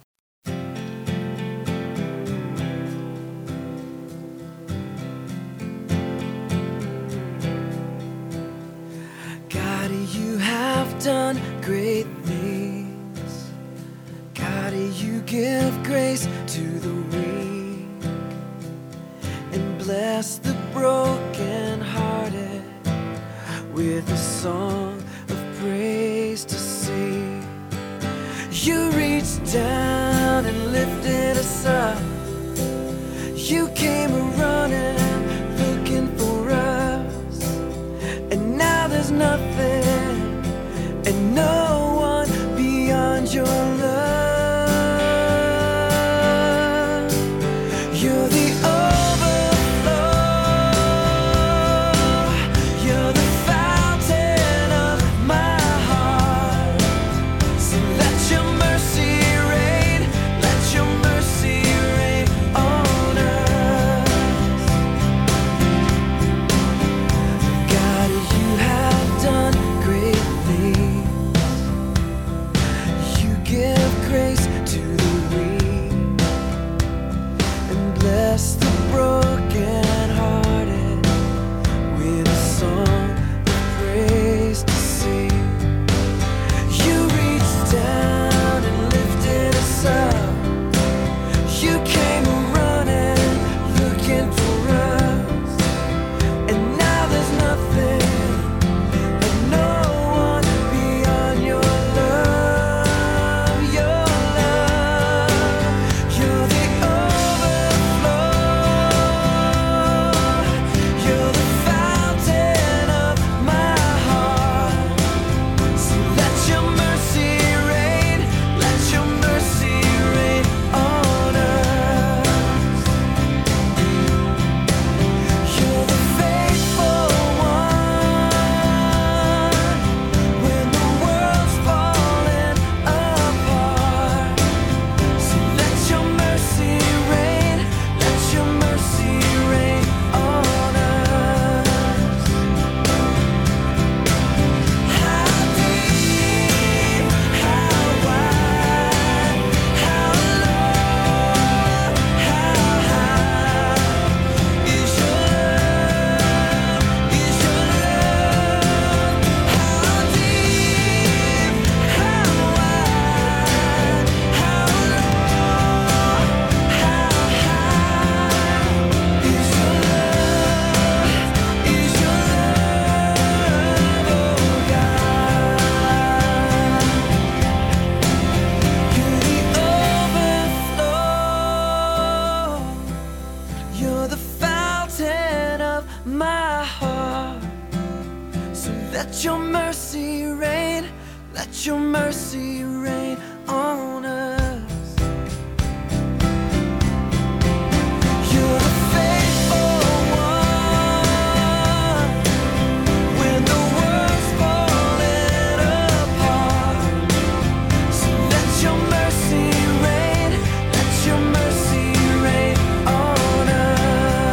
God, you have done great things. God, you give grace to the weak and bless the broken-hearted with a song of praise to sing. You reached down and lifted us up. You came a-running, looking for us. And now there's nothing and no one beyond your love. You're the overflow. You're the fountain of my heart. So let your mercy reign. Let your mercy reign on us. God, you have done great things. You give grace to the weak and bless the broken-hearted with a song of praise to sing. You reached down and lifted us up. You came a-running, looking for us. And now there's nothing and no one beyond your love, your love. You're the overflow. You're the fountain of my heart. So let your mercy reign. Let your mercy reign on us. You're the faithful one when the world's falling apart. So let your mercy reign. Let your mercy reign on us. How deep, how wide, how low, how high is your love? Is your love? How deep, how wide, how low, how high is your love? Is your love, oh God? You're the overflow. You're the fountain of my heart. So let your mercy reign. Let your mercy reign on us. You're the faithful one when the world's falling apart. So let your mercy reign. Let your mercy reign on us.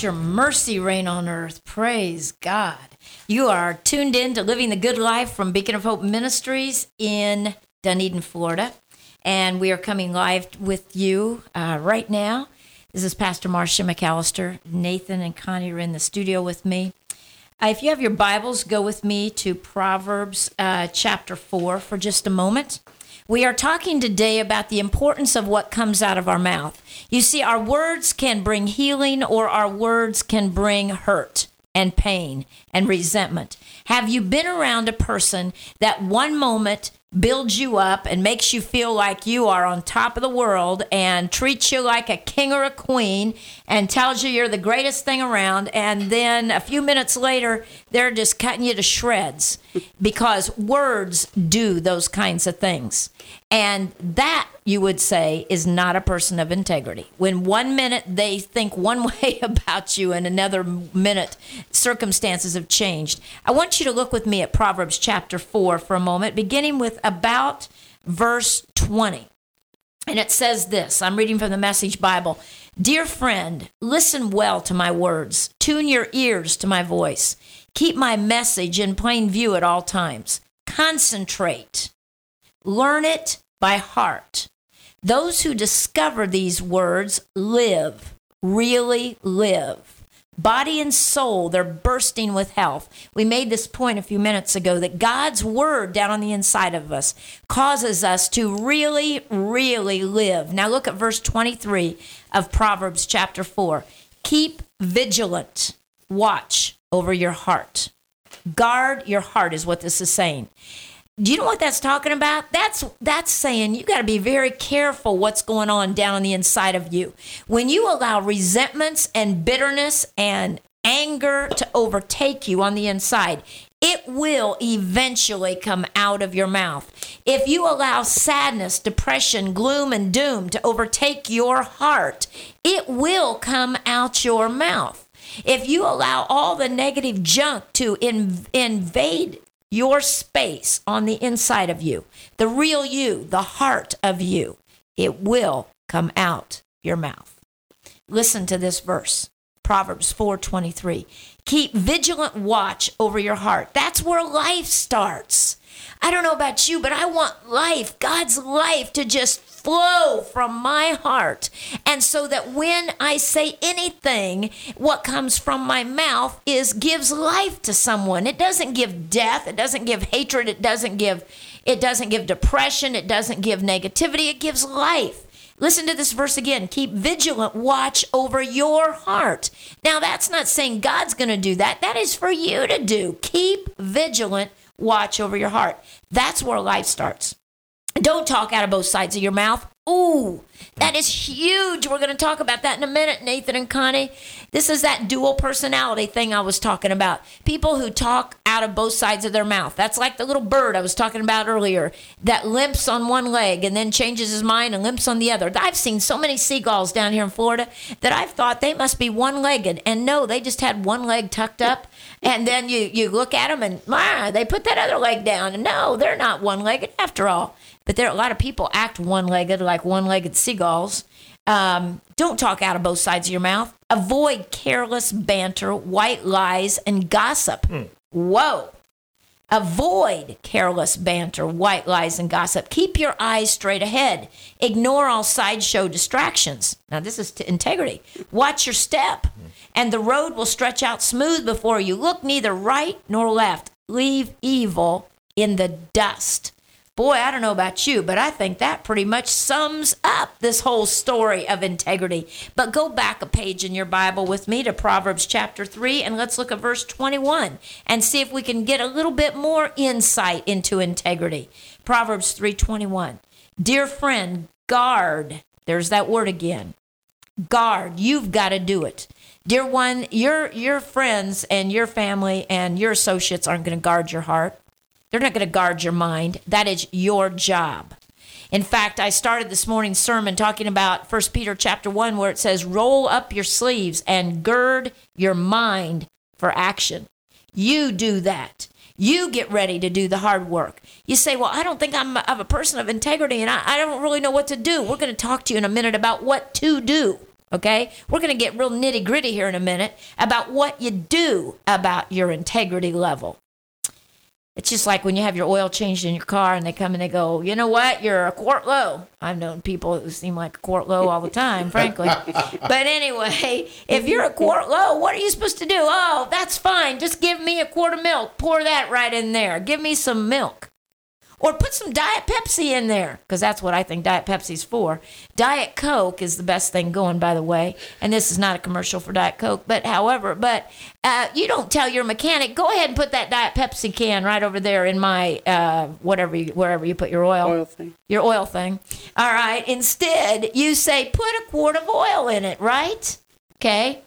let your mercy reign on earth. Praise God. You are tuned in to Living the Good Life from Beacon of Hope Ministries in Dunedin, Florida. And we are coming live with you uh, right now. This is Pastor Marcia McAllister. Nathan and Connie are in the studio with me. Uh, if you have your Bibles, go with me to Proverbs uh, chapter four for just a moment. We are talking today about the importance of what comes out of our mouth. You see, our words can bring healing, or our words can bring hurt and pain and resentment. Have you been around a person that one moment builds you up and makes you feel like you are on top of the world and treats you like a king or a queen and tells you you're the greatest thing around, and then a few minutes later they're just cutting you to shreds? Because words do those kinds of things. And that, you would say, is not a person of integrity. When one minute they think one way about you and another minute circumstances have changed. I want you to look with me at Proverbs chapter four for a moment, beginning with about verse twenty. And it says this, I'm reading from the Message Bible. Dear friend, listen well to my words. Tune your ears to my voice. Keep my message in plain view at all times. Concentrate. Learn it by heart. Those who discover these words live, really live. Body and soul, they're bursting with health. We made this point a few minutes ago that God's word down on the inside of us causes us to really, really live. Now look at verse twenty-three of Proverbs chapter four. Keep vigilant. Watch over your heart. Guard your heart is what this is saying. Do you know what that's talking about? That's that's saying you got to be very careful what's going on down on the inside of you. When you allow resentments and bitterness and anger to overtake you on the inside, it will eventually come out of your mouth. If you allow sadness, depression, gloom, and doom to overtake your heart, it will come out your mouth. If you allow all the negative junk to in, invade your space on the inside of you, the real you, the heart of you, it will come out your mouth. Listen to this verse, Proverbs four twenty-three. Keep vigilant watch over your heart. That's where life starts. I don't know about you, but I want life, God's life, to just flow from my heart. And so that when I say anything, what comes from my mouth is gives life to someone. It doesn't give death. It doesn't give hatred. It doesn't give, it doesn't give depression. It doesn't give negativity. It gives life. Listen to this verse again. Keep vigilant watch over your heart. Now, that's not saying God's going to do that. That is for you to do. Keep vigilant watch over your heart. That's where life starts. Don't talk out of both sides of your mouth. Ooh, that is huge. We're going to talk about that in a minute, Nathan and Connie. This is that dual personality thing I was talking about. People who talk out of both sides of their mouth. That's like the little bird I was talking about earlier that limps on one leg and then changes his mind and limps on the other. I've seen so many seagulls down here in Florida that I've thought they must be one-legged. And no, they just had one leg tucked up. And then you, you look at them and ah, they put that other leg down. And no, they're not one-legged after all. But there are a lot of people act one-legged, like one-legged seagulls. Um, don't talk out of both sides of your mouth. Avoid careless banter, white lies, and gossip. Mm. Whoa. Avoid careless banter, white lies, and gossip. Keep your eyes straight ahead. Ignore all sideshow distractions. Now, this is t- integrity. Watch your step, and the road will stretch out smooth before you. Look neither right nor left. Leave evil in the dust. Boy, I don't know about you, but I think that pretty much sums up this whole story of integrity. But go back a page in your Bible with me to Proverbs chapter three, and let's look at verse twenty-one and see if we can get a little bit more insight into integrity. Proverbs three twenty-one. Dear friend, guard. There's that word again. Guard. You've got to do it. Dear one, your your friends and your family and your associates aren't going to guard your heart. They're not going to guard your mind. That is your job. In fact, I started this morning's sermon talking about First Peter chapter one, where it says, roll up your sleeves and gird your mind for action. You do that. You get ready to do the hard work. You say, well, I don't think I'm a, I'm a person of integrity, and I, I don't really know what to do. We're going to talk to you in a minute about what to do. Okay? We're going to get real nitty gritty here in a minute about what you do about your integrity level. It's just like when you have your oil changed in your car and they come and they go, you know what, you're a quart low. I've known people who seem like a quart low all the time, frankly. But anyway, if you're a quart low, what are you supposed to do? Oh, that's fine. Just give me a quart of milk. Pour that right in there. Give me some milk. Or put some Diet Pepsi in there, because that's what I think Diet Pepsi's for. Diet Coke is the best thing going, by the way. And this is not a commercial for Diet Coke, but however, but uh, you don't tell your mechanic, go ahead and put that Diet Pepsi can right over there in my, uh, whatever, you, wherever you put your oil. Oil thing. Your oil thing. All right. Instead, you say, put a quart of oil in it, right? Okay.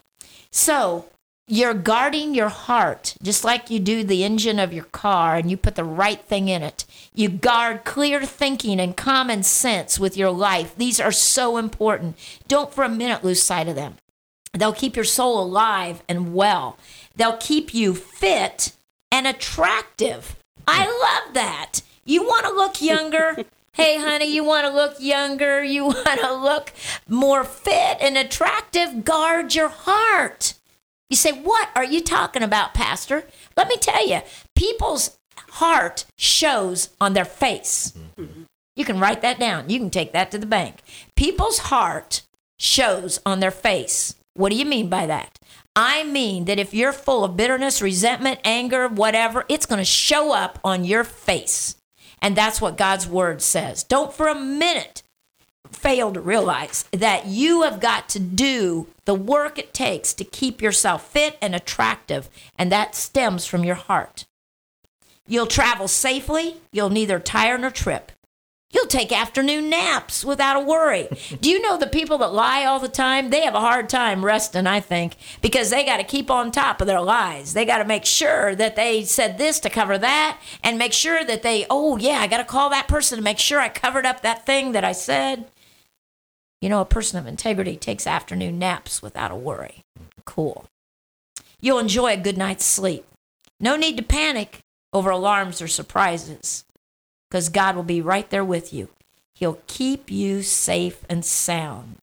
So you're guarding your heart, just like you do the engine of your car, and you put the right thing in it. You guard clear thinking and common sense with your life. These are so important. Don't for a minute lose sight of them. They'll keep your soul alive and well. They'll keep you fit and attractive. I love that. You want to look younger? Hey, honey, you want to look younger? You want to look more fit and attractive? Guard your heart. You say, what are you talking about, Pastor? Let me tell you, people's heart shows on their face. Mm-hmm. You can write that down. You can take that to the bank. People's heart shows on their face. What do you mean by that? I mean that if you're full of bitterness, resentment, anger, whatever, it's going to show up on your face. And that's what God's word says. Don't for a minute fail to realize that you have got to do the work it takes to keep yourself fit and attractive, and that stems from your heart. You'll travel safely. You'll neither tire nor trip. You'll take afternoon naps without a worry. Do you know the people that lie all the time? They have a hard time resting, I think, because they got to keep on top of their lies. They got to make sure that they said this to cover that, and make sure that they, oh, yeah, I got to call that person to make sure I covered up that thing that I said. You know, a person of integrity takes afternoon naps without a worry. Cool. You'll enjoy a good night's sleep. No need to panic over alarms or surprises, because God will be right there with you. He'll keep you safe and sound.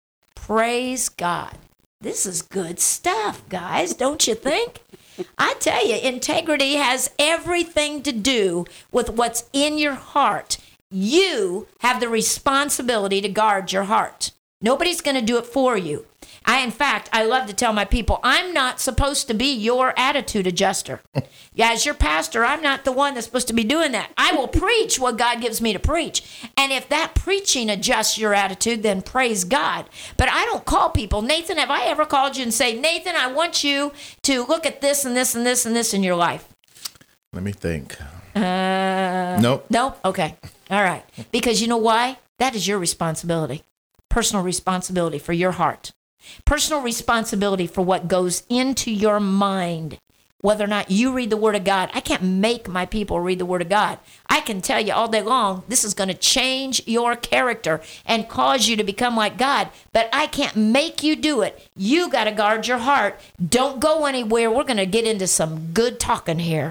Praise God. This is good stuff, guys, don't you think? I tell you, integrity has everything to do with what's in your heart. You have the responsibility to guard your heart. Nobody's going to do it for you. I, in fact, I love to tell my people, I'm not supposed to be your attitude adjuster. Yeah, as your pastor, I'm not the one that's supposed to be doing that. I will preach what God gives me to preach. And if that preaching adjusts your attitude, then praise God. But I don't call people, Nathan, have I ever called you and say, Nathan, I want you to look at this and this and this and this in your life? Let me think. Uh, nope. Nope? Okay. All right. Because you know why? That is your responsibility. Personal responsibility for your heart. Personal responsibility for what goes into your mind. Whether or not you read the Word of God. I can't make my people read the Word of God. I can tell you all day long, this is going to change your character and cause you to become like God. But I can't make you do it. You got to guard your heart. Don't go anywhere. We're going to get into some good talking here.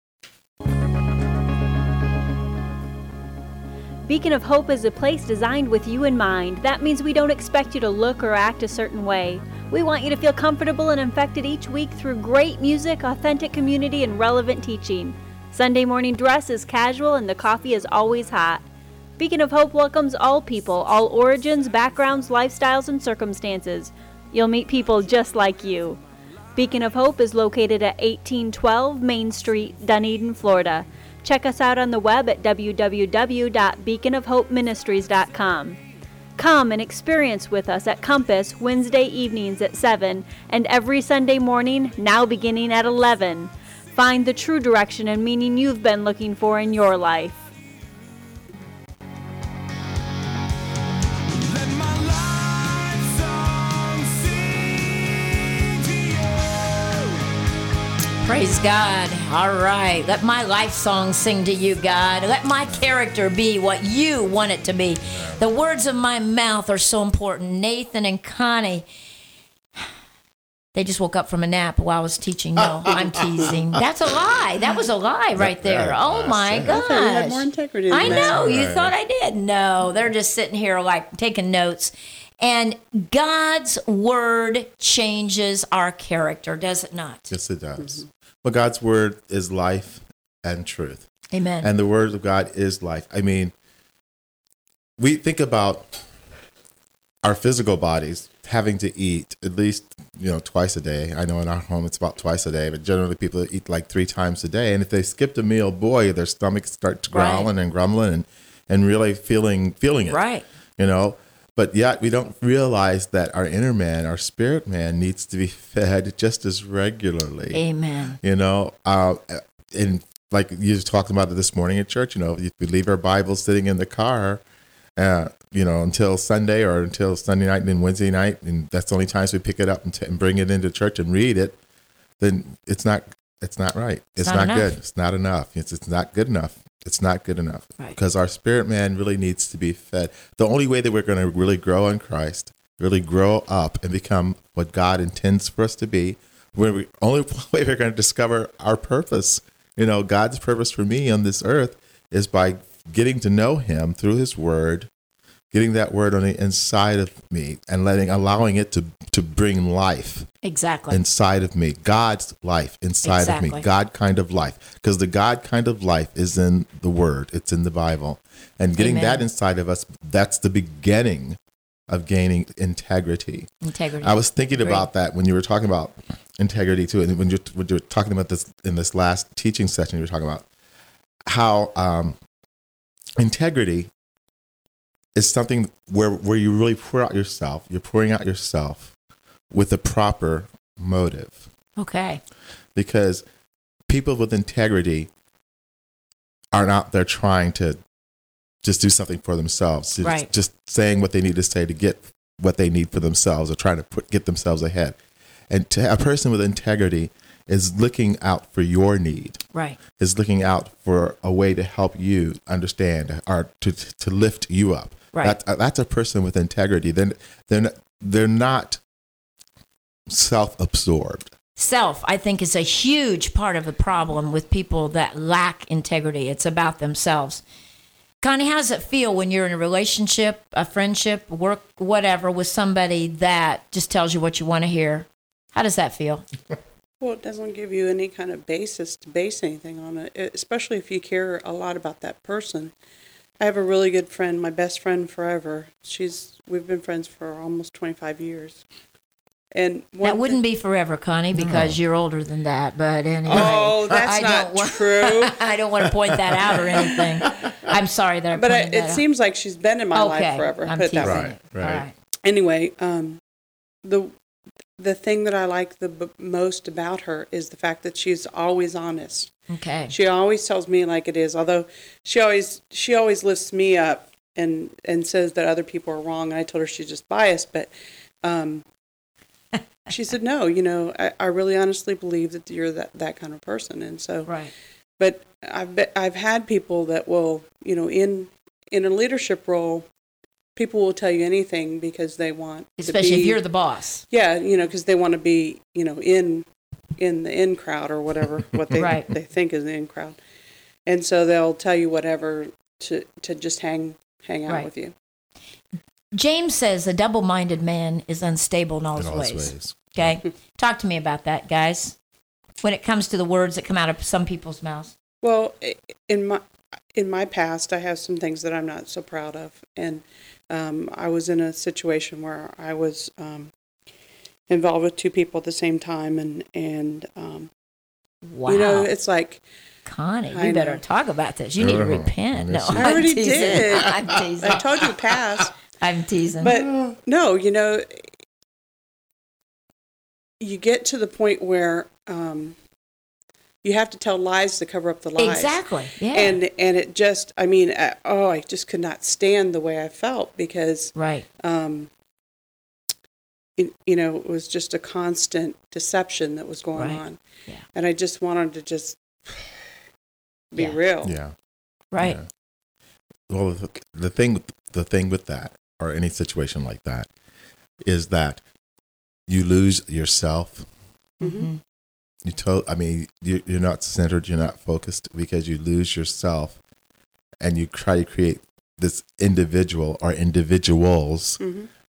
Beacon of Hope is a place designed with you in mind. That means we don't expect you to look or act a certain way. We want you to feel comfortable and infected each week through great music, authentic community, and relevant teaching. Sunday morning dress is casual and the coffee is always hot. Beacon of Hope welcomes all people, all origins, backgrounds, lifestyles, and circumstances. You'll meet people just like you. Beacon of Hope is located at eighteen twelve Main Street, Dunedin, Florida. Check us out on the web at w w w dot beacon of hope ministries dot com. Come and experience with us at Compass Wednesday evenings at seven and every Sunday morning, now beginning at eleven. Find the true direction and meaning you've been looking for in your life. Praise God. All right. Let my life song sing to you, God. Let my character be what you want it to be. The words of my mouth are so important. Nathan and Connie, they just woke up from a nap while I was teaching. No, I'm teasing. That's a lie. That was a lie right there. Oh, my gosh. I thought you had more integrity than I that. know. You Right. thought I did. No, they're just sitting here like taking notes. And God's word changes our character, does it not? Yes, it does. Mm-hmm. Well, God's word is life and truth. Amen. And the word of God is life. I mean, we think about our physical bodies having to eat at least, you know, twice a day. I know in our home it's about twice a day, but generally people eat like three times a day. And if they skipped a meal, boy, their stomachs start growling right. and grumbling and, and really feeling feeling it. Right. You know, but yet we don't realize that our inner man, our spirit man, needs to be fed just as regularly. Amen. You know, uh, and like you was talking about it this morning at church, you know, if we leave our Bibles sitting in the car, uh, you know, until Sunday or until Sunday night and then Wednesday night, and that's the only times we pick it up and, t- and bring it into church and read it, then it's not it's not right. It's, it's not, not good. It's not enough. It's it's not good enough. It's not good enough. Right. Because our spirit man really needs to be fed. The only way that we're going to really grow in Christ, really grow up and become what God intends for us to be, we're the only way we're going to discover our purpose. You know, God's purpose for me on this earth is by getting to know him through his word, getting that word on the inside of me and letting, allowing it to, to bring life. Exactly. Inside of me, God's life inside exactly. of me, God kind of life. Because the God kind of life is in the word, it's in the Bible. And getting Amen. that inside of us, that's the beginning of gaining integrity. Integrity. I was thinking Great. about that when you were talking about integrity too. And when you're, when you were talking about this in this last teaching session, you were talking about how um, integrity is something where, where you really pour out yourself. You're pouring out yourself with a proper motive. Okay. Because people with integrity are not there trying to just do something for themselves. Just, right. just saying what they need to say to get what they need for themselves or trying to put, get themselves ahead. And to, a person with integrity is looking out for your need. Right. Is looking out for a way to help you understand or to to lift you up. Right. That, that's a person with integrity. Then they're, they're not self-absorbed. Self, I think, is a huge part of the problem with people that lack integrity. It's about themselves. Connie, how does it feel when you're in a relationship, a friendship, work, whatever, with somebody that just tells you what you want to hear? How does that feel? Well, it doesn't give you any kind of basis to base anything on it, especially if you care a lot about that person. I have a really good friend, my best friend forever. She's we've been friends for almost twenty-five years. And that wouldn't th- be forever, Connie, because no. you're older than that. But anyway, oh, that's I not want, true. I don't want to point that out or anything. I'm sorry that I but pointed I, it that seems out. like she's been in my okay. life forever. I'm put teasing that right, it. right. All right. Anyway, um, the the thing that I like the b- most about her is the fact that she's always honest. Okay. She always tells me like it is, although she always she always lifts me up and and says that other people are wrong. And I told her she's just biased, but um, she said no. You know, I, I really honestly believe that you're that, that kind of person, and so. Right. But I've be, I've had people that will, you know, in in a leadership role, people will tell you anything because they want, especially to be, if you're the boss. Yeah, you know, because they want to be, you know, in in the in crowd or whatever what they right. they think is the in crowd, and so they'll tell you whatever to to just hang hang out right. with you. James says a double-minded man is unstable in all his in all ways. his ways. Okay, talk to me about that, guys. When it comes to the words that come out of some people's mouths. Well, in my in my past, I have some things that I'm not so proud of, and um, I was in a situation where I was um, involved with two people at the same time, and and um, wow, you know, it's like, Connie, I you better know. talk about this. You need to Uh-huh. repent. No, I I'm already teasing. did. I'm teasing. I told you past, I'm teasing. but no, you know, you get to the point where um, you have to tell lies to cover up the lies. Exactly. Yeah. And and it just, I mean, uh, oh, I just could not stand the way I felt because, right. um, it, you know, it was just a constant deception that was going Right. on. Yeah. And I just wanted to just be Yeah. real. Yeah. Right. Yeah. Well, the, the thing, the thing with that, or any situation like that, is that you lose yourself. Mm-hmm. You to, I mean, you, you're not centered. You're not focused because you lose yourself, and you try to create this individual or individuals Mm-hmm.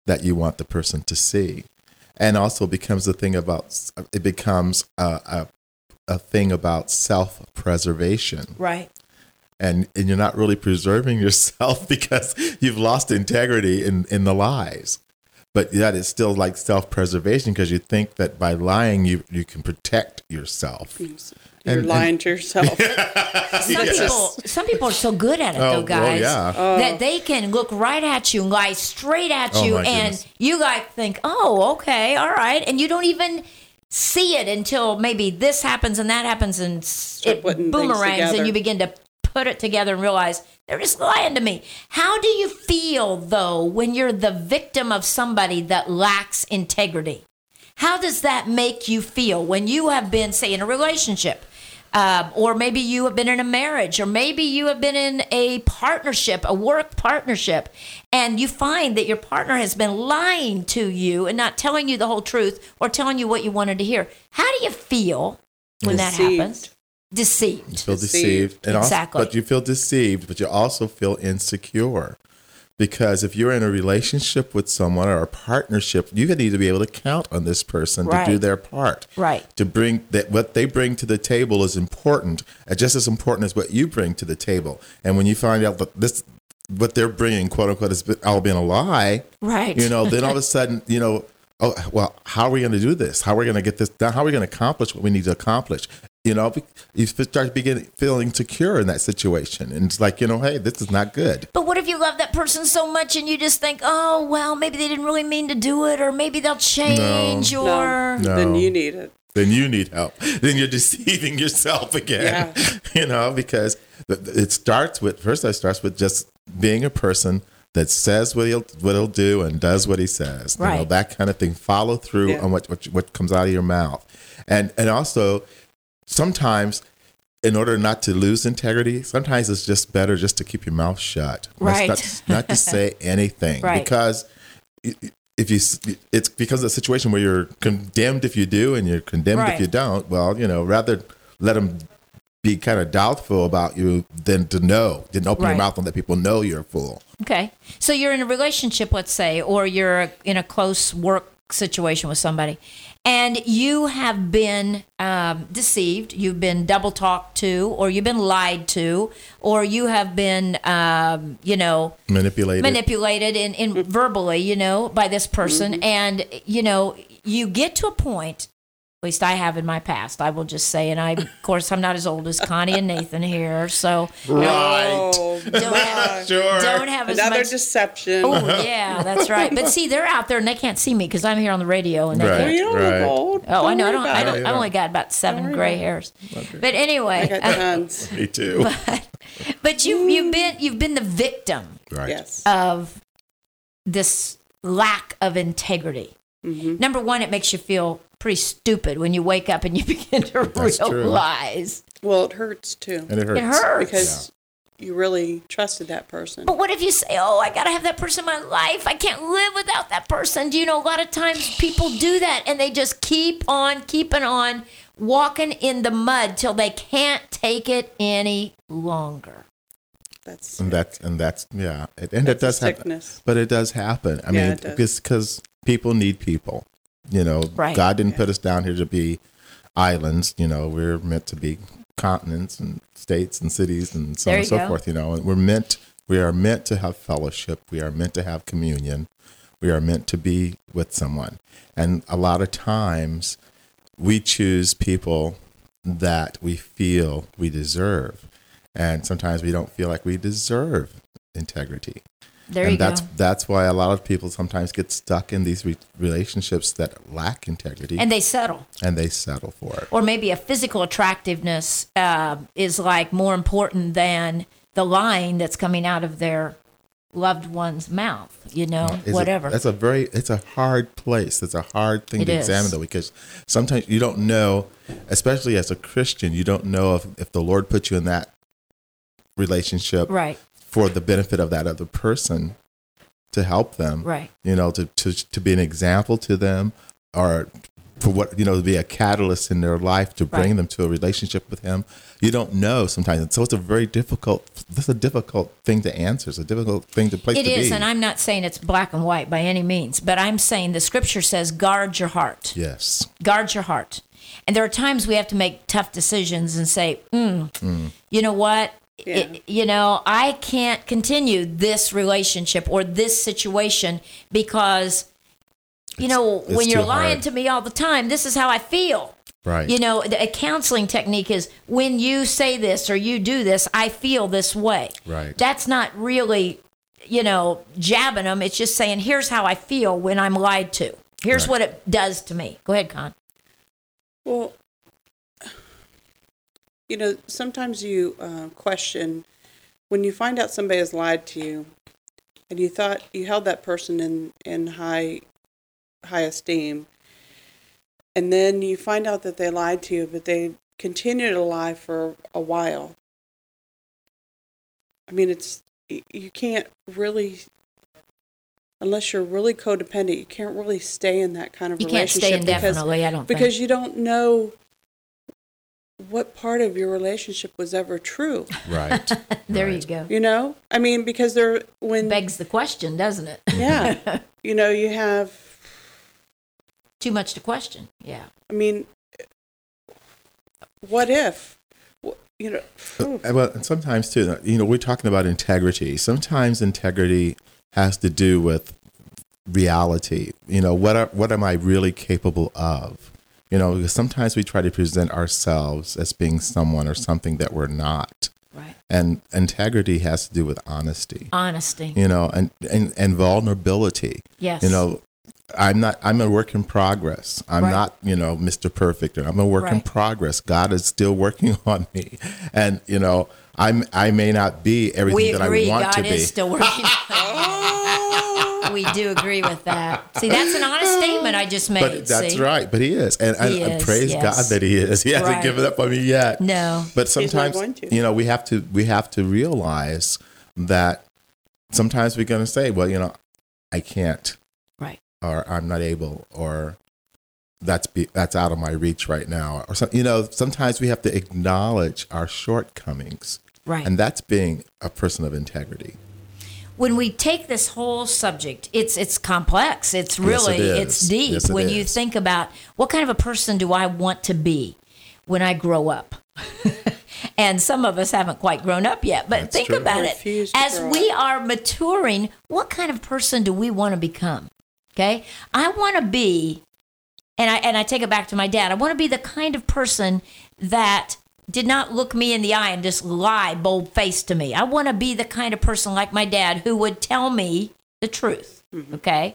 that you want the person to see. And also becomes a thing about, it becomes a, a, a thing about self-preservation. Right. And and you're not really preserving yourself because you've lost integrity in, in the lies. But yet it's still like self-preservation because you think that by lying, you, you can protect yourself. Yes. You're And- lying and- to yourself. Some people, some people are so good at it, Oh, though, guys, well, yeah. that they can look right at you, lie straight at Oh, you, my and goodness. you like think, "Oh, okay, all right," and you don't even see it until maybe this happens and that happens, and s- Start it putting things boomerangs, together. and you begin to put it together and realize they're just lying to me. How do you feel though when you're the victim of somebody that lacks integrity? How does that make you feel when you have been, say, in a relationship? Um, or maybe you have been in a marriage, or maybe you have been in a partnership, a work partnership, and you find that your partner has been lying to you and not telling you the whole truth or telling you what you wanted to hear. How do you feel when that Deceived. happens? Deceived. You feel Deceived. deceived. And Exactly. Also, but you feel deceived, but you also feel insecure. Because if you're in a relationship with someone or a partnership, you need to be able to count on this person Right. to do their part. Right. To bring that what they bring to the table is important, uh, just as important as what you bring to the table. And when you find out that this, what they're bringing, quote unquote, has been, all been a lie, Right. you know, then all of a sudden, you know, oh, well, how are we going to do this? How are we going to get this done? How are we going to accomplish what we need to accomplish? You know, you start to begin feeling secure in that situation. And it's like, you know, hey, this is not good. But what if you love that person so much and you just think, oh, well, maybe they didn't really mean to do it, or maybe they'll change, No. or. No. Then you need it. Then you need help. Then you're deceiving yourself again. Yeah. You know, because th- th- it starts with, first it starts with just being a person that says what he'll what he'll do and does what he says. You know, Right. that kind of thing. Follow through Yeah. on what, what what comes out of your mouth. And and also sometimes in order not to lose integrity, sometimes it's just better just to keep your mouth shut. Right. Not, not to say anything. Right. Because if you, it's because of a situation where you're condemned if you do and you're condemned Right. if you don't. Well, you know, rather let them be kind of doubtful about you than to know, than open Right. your mouth and let people know you're a fool. Okay. So you're in a relationship, let's say, or you're in a close work situation with somebody, and you have been um, deceived, you've been double talked to, or you've been lied to, or you have been, um, you know, Manipulated. manipulated in, in verbally, you know, by this person. And, you know, you get to a point, at least I have in my past, I will just say, and I, of course, I'm not as old as Connie and Nathan here, so Right. Oh, don't have, Sure. don't have as another much. deception. Oh yeah, that's right. But see, they're out there and they can't see me because I'm here on the radio and they Right. can't. You don't Right. look old. Oh, I know. I worry don't. I about don't. it. I only got about seven worry gray about it. hairs. But anyway, I got uh, tons. Me too. but you you've been you've been the victim Right. Yes. of this lack of integrity. Mm-hmm. Number one, it makes you feel pretty stupid when you wake up and you begin to That's true. realize Well, it hurts too. And it hurts. it hurts. Because you really trusted that person. But what if you say, oh, I got to have that person in my life. I can't live without that person. Do you know, a lot of times people do that and they just keep on keeping on walking in the mud till they can't take it any longer. That's And that's and that's yeah, it, and That's it does a happen. sickness. But it does happen. I Yeah, mean, it does. it's because people need people. You know, Right. God didn't Yeah. put us down here to be islands. You know, we're meant to be continents and states and cities and so There on and you so go. forth. You know, and we're meant. We are meant to have fellowship. We are meant to have communion. We are meant to be with someone. And a lot of times, we choose people that we feel we deserve. And sometimes we don't feel like we deserve integrity. There and you that's go. that's why a lot of people sometimes get stuck in these re- relationships that lack integrity, And they settle. and they settle for it. Or maybe a physical attractiveness uh, is like more important than the line that's coming out of their loved one's mouth, you know, It's whatever. A, that's a very it's a hard place. It's a hard thing It to is. examine though, because sometimes you don't know, especially as a Christian, you don't know if, if the Lord put you in that relationship Right, for the benefit of that other person, to help them. right. You know, to, to to be an example to them, or for what, you know, to be a catalyst in their life to bring Right. them to a relationship with him. You don't know sometimes. And so it's a very difficult, this is a difficult thing to answer. It's a difficult thing to place It to is, be. and I'm not saying it's black and white by any means, but I'm saying the scripture says guard your heart. Yes. Guard your heart. And there are times we have to make tough decisions and say, mm, mm. you know what? Yeah. It, you know, I can't continue this relationship or this situation because, you know, it's when you're too lying hard. to me all the time, this is how I feel. Right. You know, a counseling technique is when you say this or you do this, I feel this way. Right. That's not really, you know, jabbing them. It's just saying, here's how I feel when I'm lied to. Here's Right. what it does to me. Go ahead, Con. Well, you know, sometimes you uh, question when you find out somebody has lied to you, and you thought you held that person in, in high high esteem, and then you find out that they lied to you, but they continue to lie for a while. I mean, it's you can't really, unless you're really codependent, you can't really stay in that kind of You can't relationship stay indefinitely, I don't think. because you don't know what part of your relationship was ever true. Right. There right. you go. You know, I mean, because they're when Begs the question, doesn't it? yeah, you know, you have. Too much to question. Yeah. I mean, what if? Wh- You know, phew. Uh, Well, and sometimes too, you know, we're talking about integrity. Sometimes integrity has to do with reality. You know, what are, what am I really capable of? You know, because sometimes we try to present ourselves as being someone or something that we're not. Right. And integrity has to do with honesty. Honesty. You know, and, and, and vulnerability. Yes. You know, I'm not, I'm a work in progress. I'm Right. not, you know, Mister Perfect. I'm a work in Right. progress. God is still working on me. And, you know, I'm, I may not be everything We that agree. I want God to be. is still working. We do agree with that. See, that's an honest statement I just made. But that's see? right. But he is. And, and, He and is, praise yes. God that he is. He hasn't Right. given up on me yet. No. But not sometimes, going to. you know, we have to, we have to realize that sometimes we're going to say, well, you know, I can't. Right. Or I'm not able, or that's be, that's out of my reach right now, or some, you know. Sometimes we have to acknowledge our shortcomings, Right. and that's being a person of integrity. When we take this whole subject, it's it's complex. It's really Yes, it is. it's deep. Yes, it when you is. think about what kind of a person do I want to be when I grow up? And some of us haven't quite grown up yet. But That's think true. about it. Refuse to As grow we up. are maturing, what kind of person do we want to become? Okay? I want to be, and I and I take it back to my dad. I want to be the kind of person that did not look me in the eye and just lie bold-faced to me. I want to be the kind of person like my dad who would tell me the truth, okay?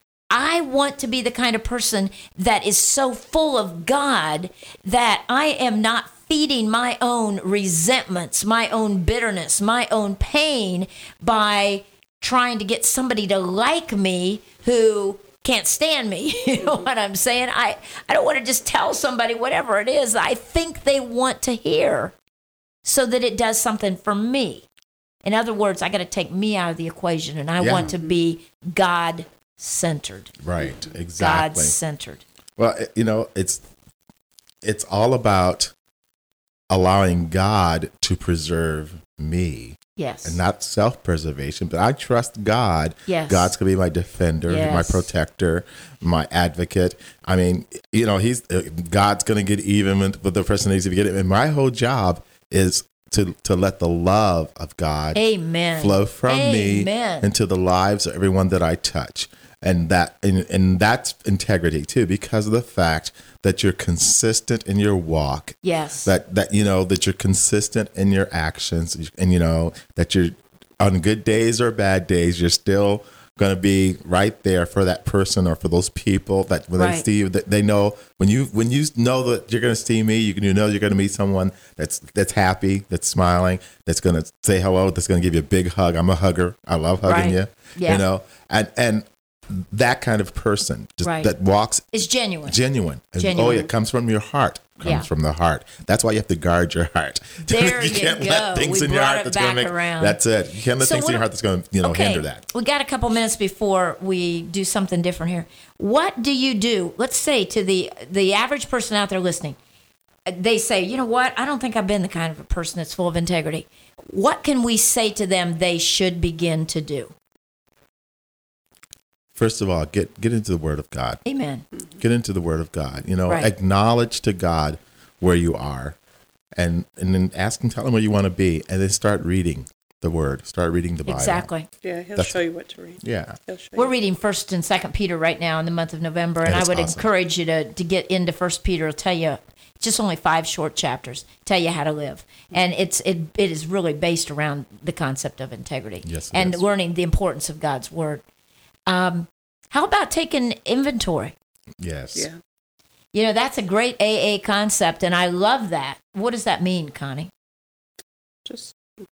I want to be the kind of person that is so full of God that I am not feeding my own resentments, my own bitterness, my own pain by trying to get somebody to like me who can't stand me. You know what I'm saying? I, I don't want to just tell somebody whatever it is I think they want to hear so that it does something for me. In other words, I got to take me out of the equation, and I Yeah. want to be God-centered. Right. Exactly. God-centered. Well, it- you know, it's it's all about allowing God to preserve me. Yes. And not self-preservation, but I trust God. Yes. God's going to be my defender, Yes. my protector, my advocate. I mean, you know, he's uh, God's going to get even with with the person that needs to get it. And my whole job is to to let the love of God Amen. flow from Amen. me into the lives of everyone that I touch. And that and, and that's integrity too, because of the fact that you're consistent in your walk. Yes. That that you know that you're consistent in your actions, and you know that you're on good days or bad days, you're still going to be right there for that person or for those people that when Right. they see you, that they know when you when you know that you're going to see me, you can you know you're going to meet someone that's that's happy, that's smiling, that's going to say hello, that's going to give you a big hug. I'm a hugger. I love hugging Right. you. Yeah. You know, and and that kind of person just, right. that walks is genuine. Genuine. And, genuine. oh, yeah, it comes from your heart. Comes yeah. from the heart. That's why you have to guard your heart. There you you can't go. let things we in your brought heart it that's back going to make. around. That's it. You can't let so things in your heart that's going to you know okay, hinder that. We got a couple minutes before we do something different here. What do you do? Let's say to the the average person out there listening, they say, you know what? I don't think I've been the kind of a person that's full of integrity. What can we say to them they should begin to do? First of all, get get into the Word of God. Amen. Get into the Word of God. You know, right. acknowledge to God where you are, and and then ask Him, tell Him where you want to be, and then start reading the Word. Start reading the Bible. Exactly. Yeah, He'll That's, show you what to read. Yeah. We're reading First and Second Peter right now in the month of November, and, and I would awesome. encourage you to to get into First Peter. I'll tell you, it's just only five short chapters. Tell you how to live, and it's it it is really based around the concept of integrity. Yes, and is. learning the importance of God's Word. Um. How about taking inventory? Yes. Yeah. You know, that's a great A A concept, and I love that. What does that mean, Connie? Just,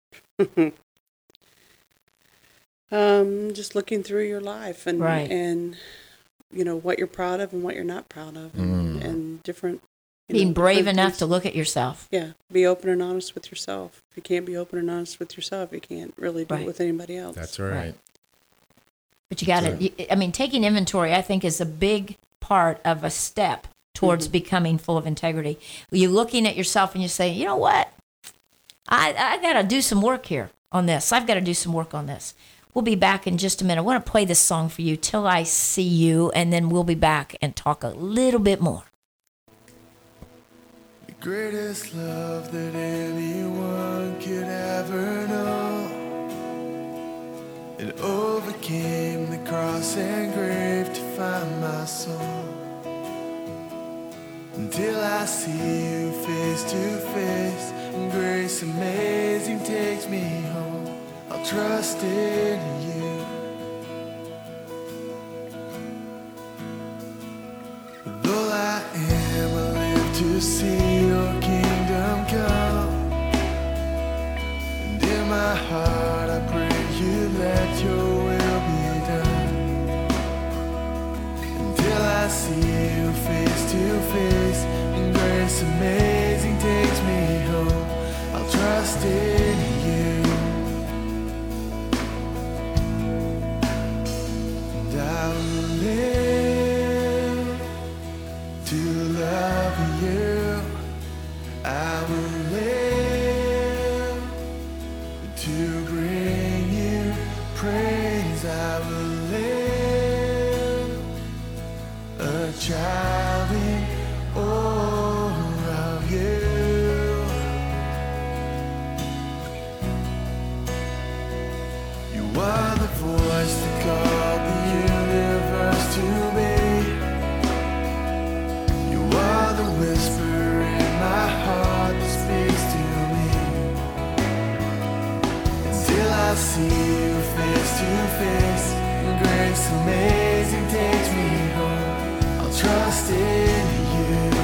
um, just looking through your life and right. and you know what you're proud of and what you're not proud of, and, mm. and different. Being know, brave different enough things. to look at yourself. Yeah, be open and honest with yourself. If you can't be open and honest with yourself, you can't really do right. it with anybody else. That's right. right. But you got to, I mean, taking inventory, I think, is a big part of a step towards mm-hmm. becoming full of integrity. You're looking at yourself and you say, you know what? I, I got to do some work here on this. I've got to do some work on this. We'll be back in just a minute. I want to play this song for you, Till I See You, and then we'll be back and talk a little bit more. The greatest love that anyone could ever know. It overcame the cross and grave to find my soul. Until I see you face to face, and grace amazing takes me home. I'll trust in you. Though I am, I live to see your kingdom come. And in my heart I pray you let your will be done. Until I see you face to face, and grace amazing takes me home. I'll trust in you. And I will live to love you. I will live to bring you praise. I will live a child in awe of you. You are the voice that called the universe to me. You are the whisper in my heart that speaks to me. Until I see you face to face, and grace amazing takes me home. I'll trust in you.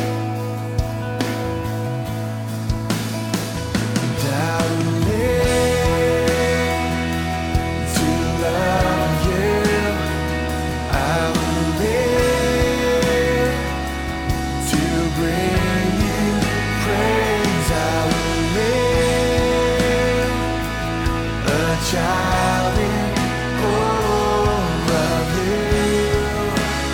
And I will live to love you. I will live to bring you praise. I will live a child in awe of you.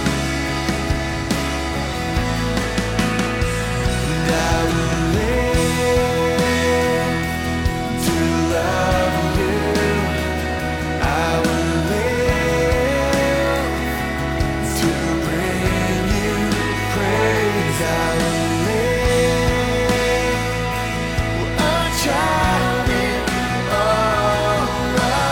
And I will live to love you. I will live to bring you praise. I will live a child in awe of you.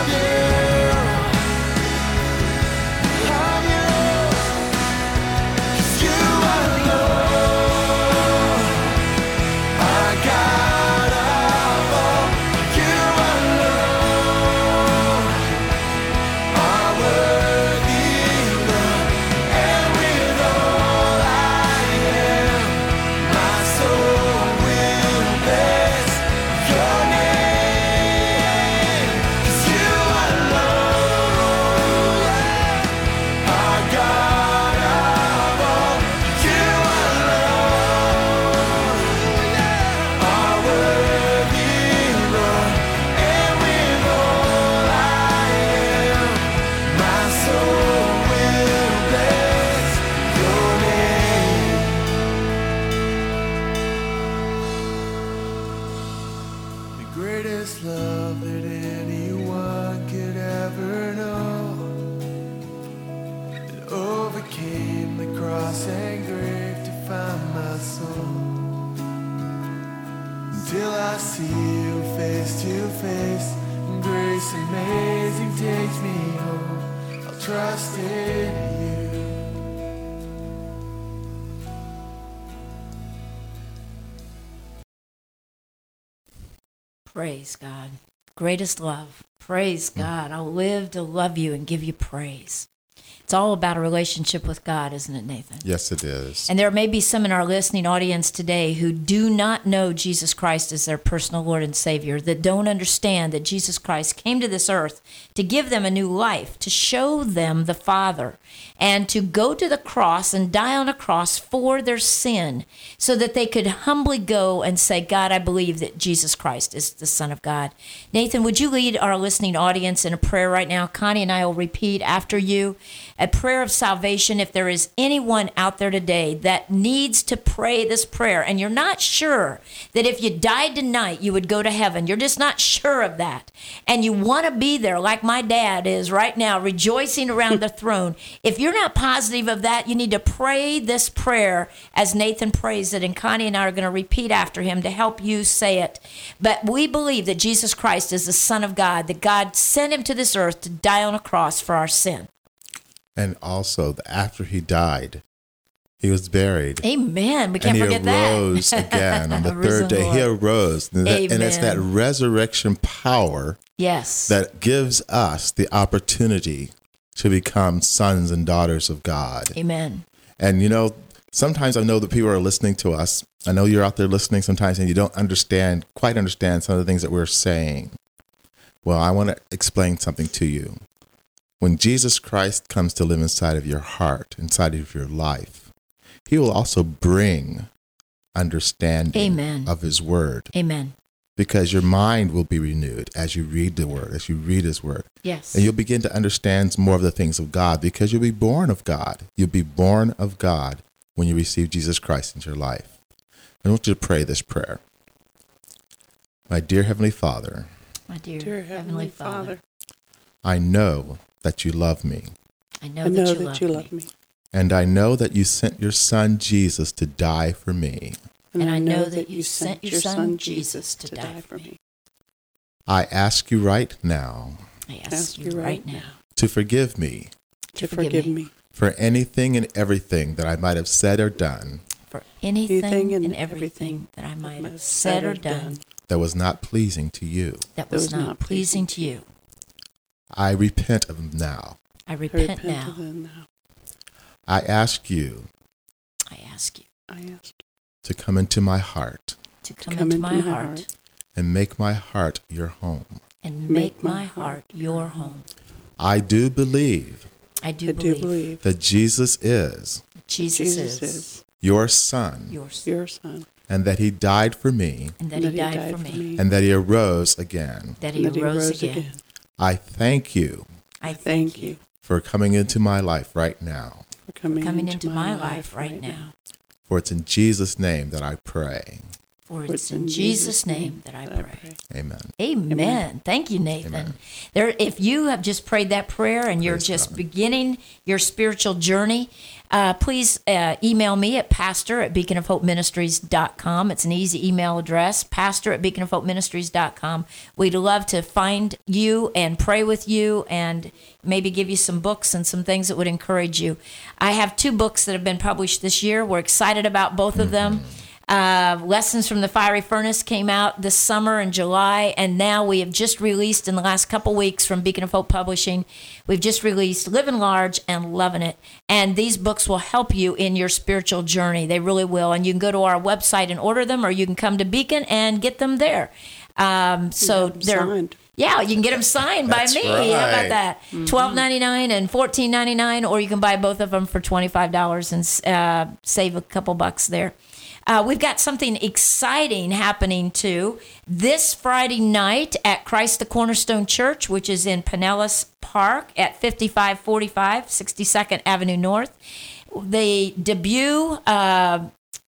greatest love that anyone could ever know. It overcame the cross and grave to find my soul. Until I see you face to face, and grace amazing takes me home. I'll trust in you. Praise God. Greatest love. Praise God. I'll live to love you and give you praise. It's all about a relationship with God, isn't it, Nathan? Yes, it is. And there may be some in our listening audience today who do not know Jesus Christ as their personal Lord and Savior, that don't understand that Jesus Christ came to this earth to give them a new life, to show them the Father, and to go to the cross and die on a cross for their sin so that they could humbly go and say, God, I believe that Jesus Christ is the Son of God. Nathan, would you lead our listening audience in a prayer right now? Connie and I will repeat after you a prayer of salvation. If there is anyone out there today that needs to pray this prayer and you're not sure that if you died tonight you would go to heaven, you're just not sure of that, and you want to be there like my dad is right now, rejoicing around the throne. If you're not positive of that, you need to pray this prayer as Nathan prays it, and Connie and I are going to repeat after him to help you say it. But we believe that Jesus Christ is the Son of God, that God sent him to this earth to die on a cross for our sin. And also, after he died, he was buried. Amen. We can't and forget he that. arose again on the Risen third day. Lord. He arose. And, that, and it's that Amen. resurrection power Yes. that gives us the opportunity to become sons and daughters of God. Amen. And, you know, sometimes I know that people are listening to us. I know you're out there listening sometimes and you don't understand, quite understand some of the things that we're saying. Well, I want to explain something to you. When Jesus Christ comes to live inside of your heart, inside of your life, he will also bring understanding Amen. of his word. Amen. Because your mind will be renewed as you read the word, as you read his word. Yes. And you'll begin to understand more of the things of God because you'll be born of God. You'll be born of God when you receive Jesus Christ into your life. I want you to pray this prayer. My dear Heavenly Father, My dear, Dear Heavenly, Heavenly Father, Father, I know that you love me. I know, I know that, you, that love you me. love me. And I know that you sent your son Jesus to die for me. And I know that you sent your son Jesus to die for me. I ask you right now I ask you right now to forgive me To forgive me for anything and everything that I might have said or done for anything Anything and and everything that I might have said or done that was not pleasing to you. that was was not not pleasing pleasing to you. I repent of them now. I I repent repent now. of them now. I ask you I ask you I ask to come into my heart to come, come into, into my, my heart, heart and make my heart your home. and make make my my heart your home. I do believe I do I believe do believe that Jesus is Jesus, Jesus is, is your son yours, your son, and that he died for me and that, and he, that died for me, and that he arose again. that he and that arose, again. I thank you I Thank you for coming into my life right now. for coming, coming into, into my life right now. For it's in Jesus' name that I pray. For For it's in Jesus' name that I that pray. Amen. Amen. Amen. Thank you, Nathan. Amen. There, if you have just prayed that prayer and you're Praise just God. beginning your spiritual journey, uh, please uh, email me at pastor at beacon of hope ministries dot com. It's an easy email address, pastor at beacon of hope ministries dot com. We'd love to find you and pray with you and maybe give you some books and some things that would encourage you. I have two books that have been published this year. We're excited about both of them. Uh, Lessons from the Fiery Furnace came out this summer in July, and now we have just released in the last couple weeks from Beacon of Hope Publishing, we've just released Living Large and Loving It. And these books will help you in your spiritual journey. They really will. And you can go to our website and order them, or you can come to Beacon and get them there. Um, so have them they're signed. yeah, you can get them signed by That's me. How about right. that? Twelve ninety nine and fourteen ninety nine, or you can buy both of them for twenty five dollars and uh, save a couple bucks there. Uh, we've got something exciting happening too this Friday night at Christ the Cornerstone Church, which is in Pinellas Park at fifty-five forty-five sixty-second Avenue North. The debut uh,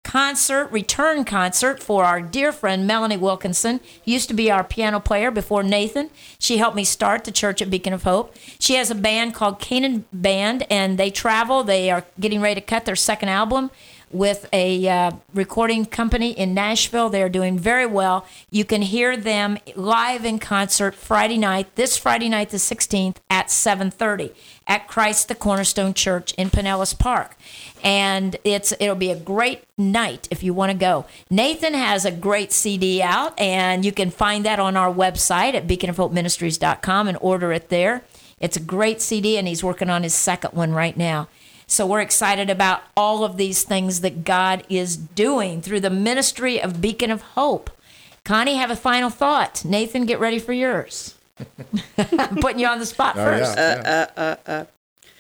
concert, return concert for our dear friend Melanie Wilkinson. Used to be our piano player before Nathan. She helped me start the church at Beacon of Hope. She has a band called Canaan Band, and they travel. They are getting ready to cut their second album with a uh, recording company in Nashville. They're doing very well. You can hear them live in concert Friday night, this Friday night the sixteenth at seven thirty at Christ the Cornerstone Church in Pinellas Park. And it's it'll be a great night if you want to go. Nathan has a great C D out, and you can find that on our website at beacon of hope ministries dot com and order it there. It's a great C D, and he's working on his second one right now. So we're excited about all of these things that God is doing through the ministry of Beacon of Hope. Connie, have a final thought. Nathan, get ready for yours. I'm putting you on the spot Oh, first. yeah, yeah. Uh, uh, uh,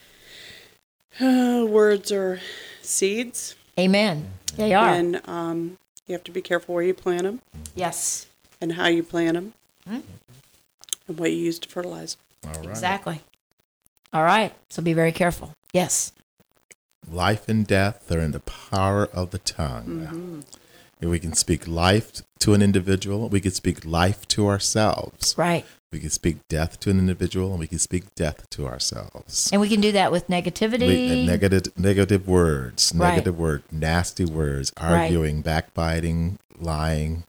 uh. Words are seeds, Amen. They are. and um, you have to be careful where you plant them Yes, and how you plant them, Hmm. and what you use to fertilize. All right. exactly. All right. So be very careful. Yes. Life and death are in the power of the tongue. And we can speak life to an individual. We can speak life to ourselves. Right. We can speak death to an individual, and we can speak death to ourselves. And we can do that with negativity. We, uh, negative, negative words, Right. negative word, nasty words, Right. arguing, backbiting, lying,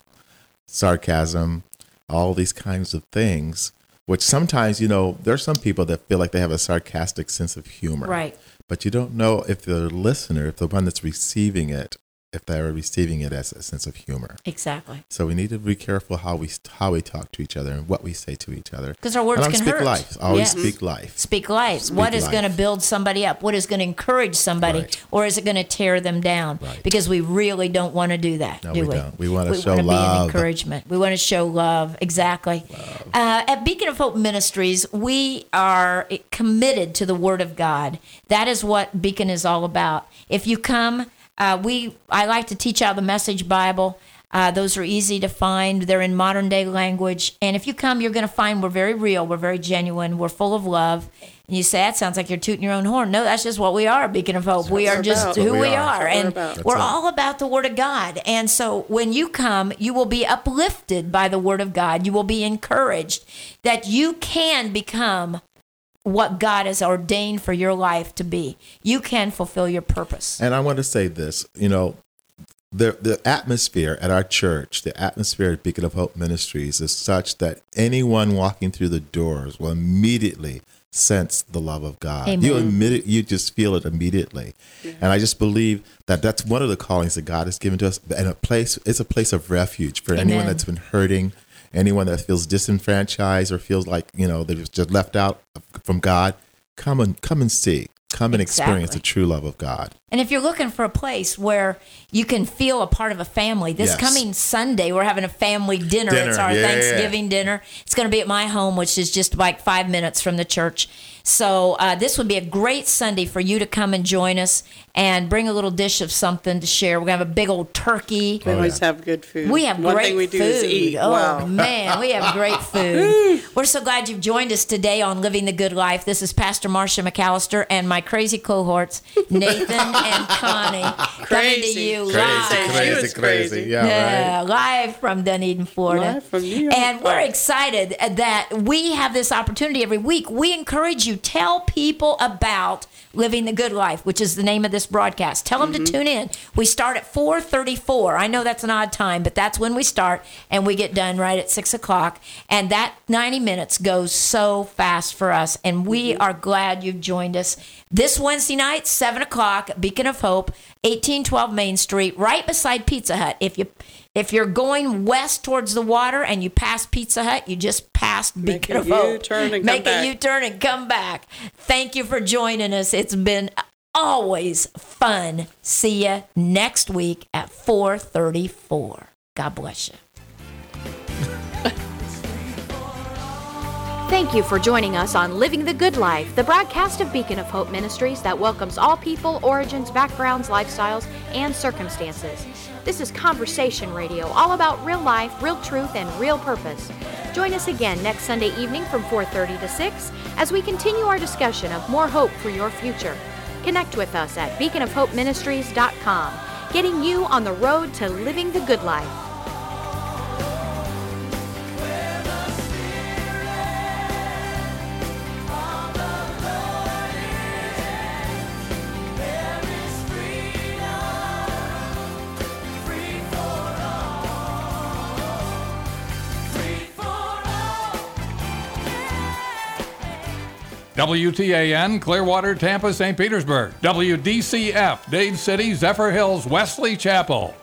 sarcasm, all these kinds of things. Which sometimes, you know, there are some people that feel like they have a sarcastic sense of humor. Right. But you don't know if the listener, if the one that's receiving it, if they're receiving it as a sense of humor. Exactly. So we need to be careful how we how we talk to each other and what we say to each other. Because our words and can speak hurt. life. Always Yes. speak life. Speak life. Speak what is life. going to build somebody up? What is going to encourage somebody? Right. Or is it going to tear them down? Right. Because we really don't want to do that, No, do we we? don't. We wanna show wanna be love. an encouragement. We want to show love. Exactly. Love. Uh, at Beacon of Hope Ministries, we are committed to the Word of God. That is what Beacon is all about. If you come, uh, we I like to teach out the Message Bible. Uh, those are easy to find. They're in modern day language. And if you come, you're going to find we're very real. We're very genuine. We're full of love. And you say, that sounds like you're tooting your own horn. No, that's just what we are, Beacon of Hope. We what are we're just about. who That's what we we are. are. That's what we're And about. we're That's it. all about the Word of God. And so when you come, you will be uplifted by the Word of God. You will be encouraged that you can become what God has ordained for your life to be. You can fulfill your purpose. And I want to say this, you know, the the atmosphere at our church, the atmosphere at Beacon of Hope Ministries is such that anyone walking through the doors will immediately sense the love of God. Amen. You admit it, you just feel it immediately. And I just believe that that's one of the callings that God has given to us. And a place, it's a place of refuge for anyone Amen. that's been hurting, anyone that feels disenfranchised or feels like, you know, they're just left out from God. Come and come and see. Come and experience Exactly. the true love of God. And if you're looking for a place where you can feel a part of a family, this Yes. coming Sunday, we're having a family dinner. Dinner, It's our yeah, yeah, Thanksgiving dinner. It's going to be at my home, which is just like five minutes from the church. So uh, this would be a great Sunday for you to come and join us and bring a little dish of something to share. We're going to have a big old turkey. We always have good food. We have One great thing we do food. is eat. Oh, Wow. man, we have great food. We're so glad you've joined us today on Living the Good Life. This is Pastor Marcia McAllister and my crazy cohorts, Nathan and Connie, coming to Crazy. you Crazy, live. crazy. She was crazy. Yeah, Yeah, right. live from Dunedin, Florida. Live from New York. And we're excited that we have this opportunity every week. We encourage you, tell people about Living the Good Life, which is the name of this broadcast. Tell them Mm-hmm. to tune in. We start at four thirty-four. I know that's an odd time, but that's when we start, and we get done right at six o'clock. And that ninety minutes goes so fast for us, and we Mm-hmm. are glad you've joined us. This Wednesday night, seven o'clock, Beacon of Hope, eighteen twelve Main Street, right beside Pizza Hut. If you If you're going west towards the water and you pass Pizza Hut, you just passed Make Beacon a of Hope. U-turn and Make come a back. U-turn and come back. Thank you for joining us. It's been always fun. See you next week at four thirty-four. God bless you. Thank you for joining us on Living the Good Life, the broadcast of Beacon of Hope Ministries that welcomes all people, origins, backgrounds, lifestyles, and circumstances. This is conversation radio, all about real life, real truth, and real purpose. Join us again next Sunday evening from four thirty to six as we continue our discussion of more hope for your future. Connect with us at beacon of hope ministries dot com. getting you on the road to living the good life. W T A N, Clearwater, Tampa, Saint Petersburg. W D C F, Dade City, Zephyr Hills, Wesley Chapel.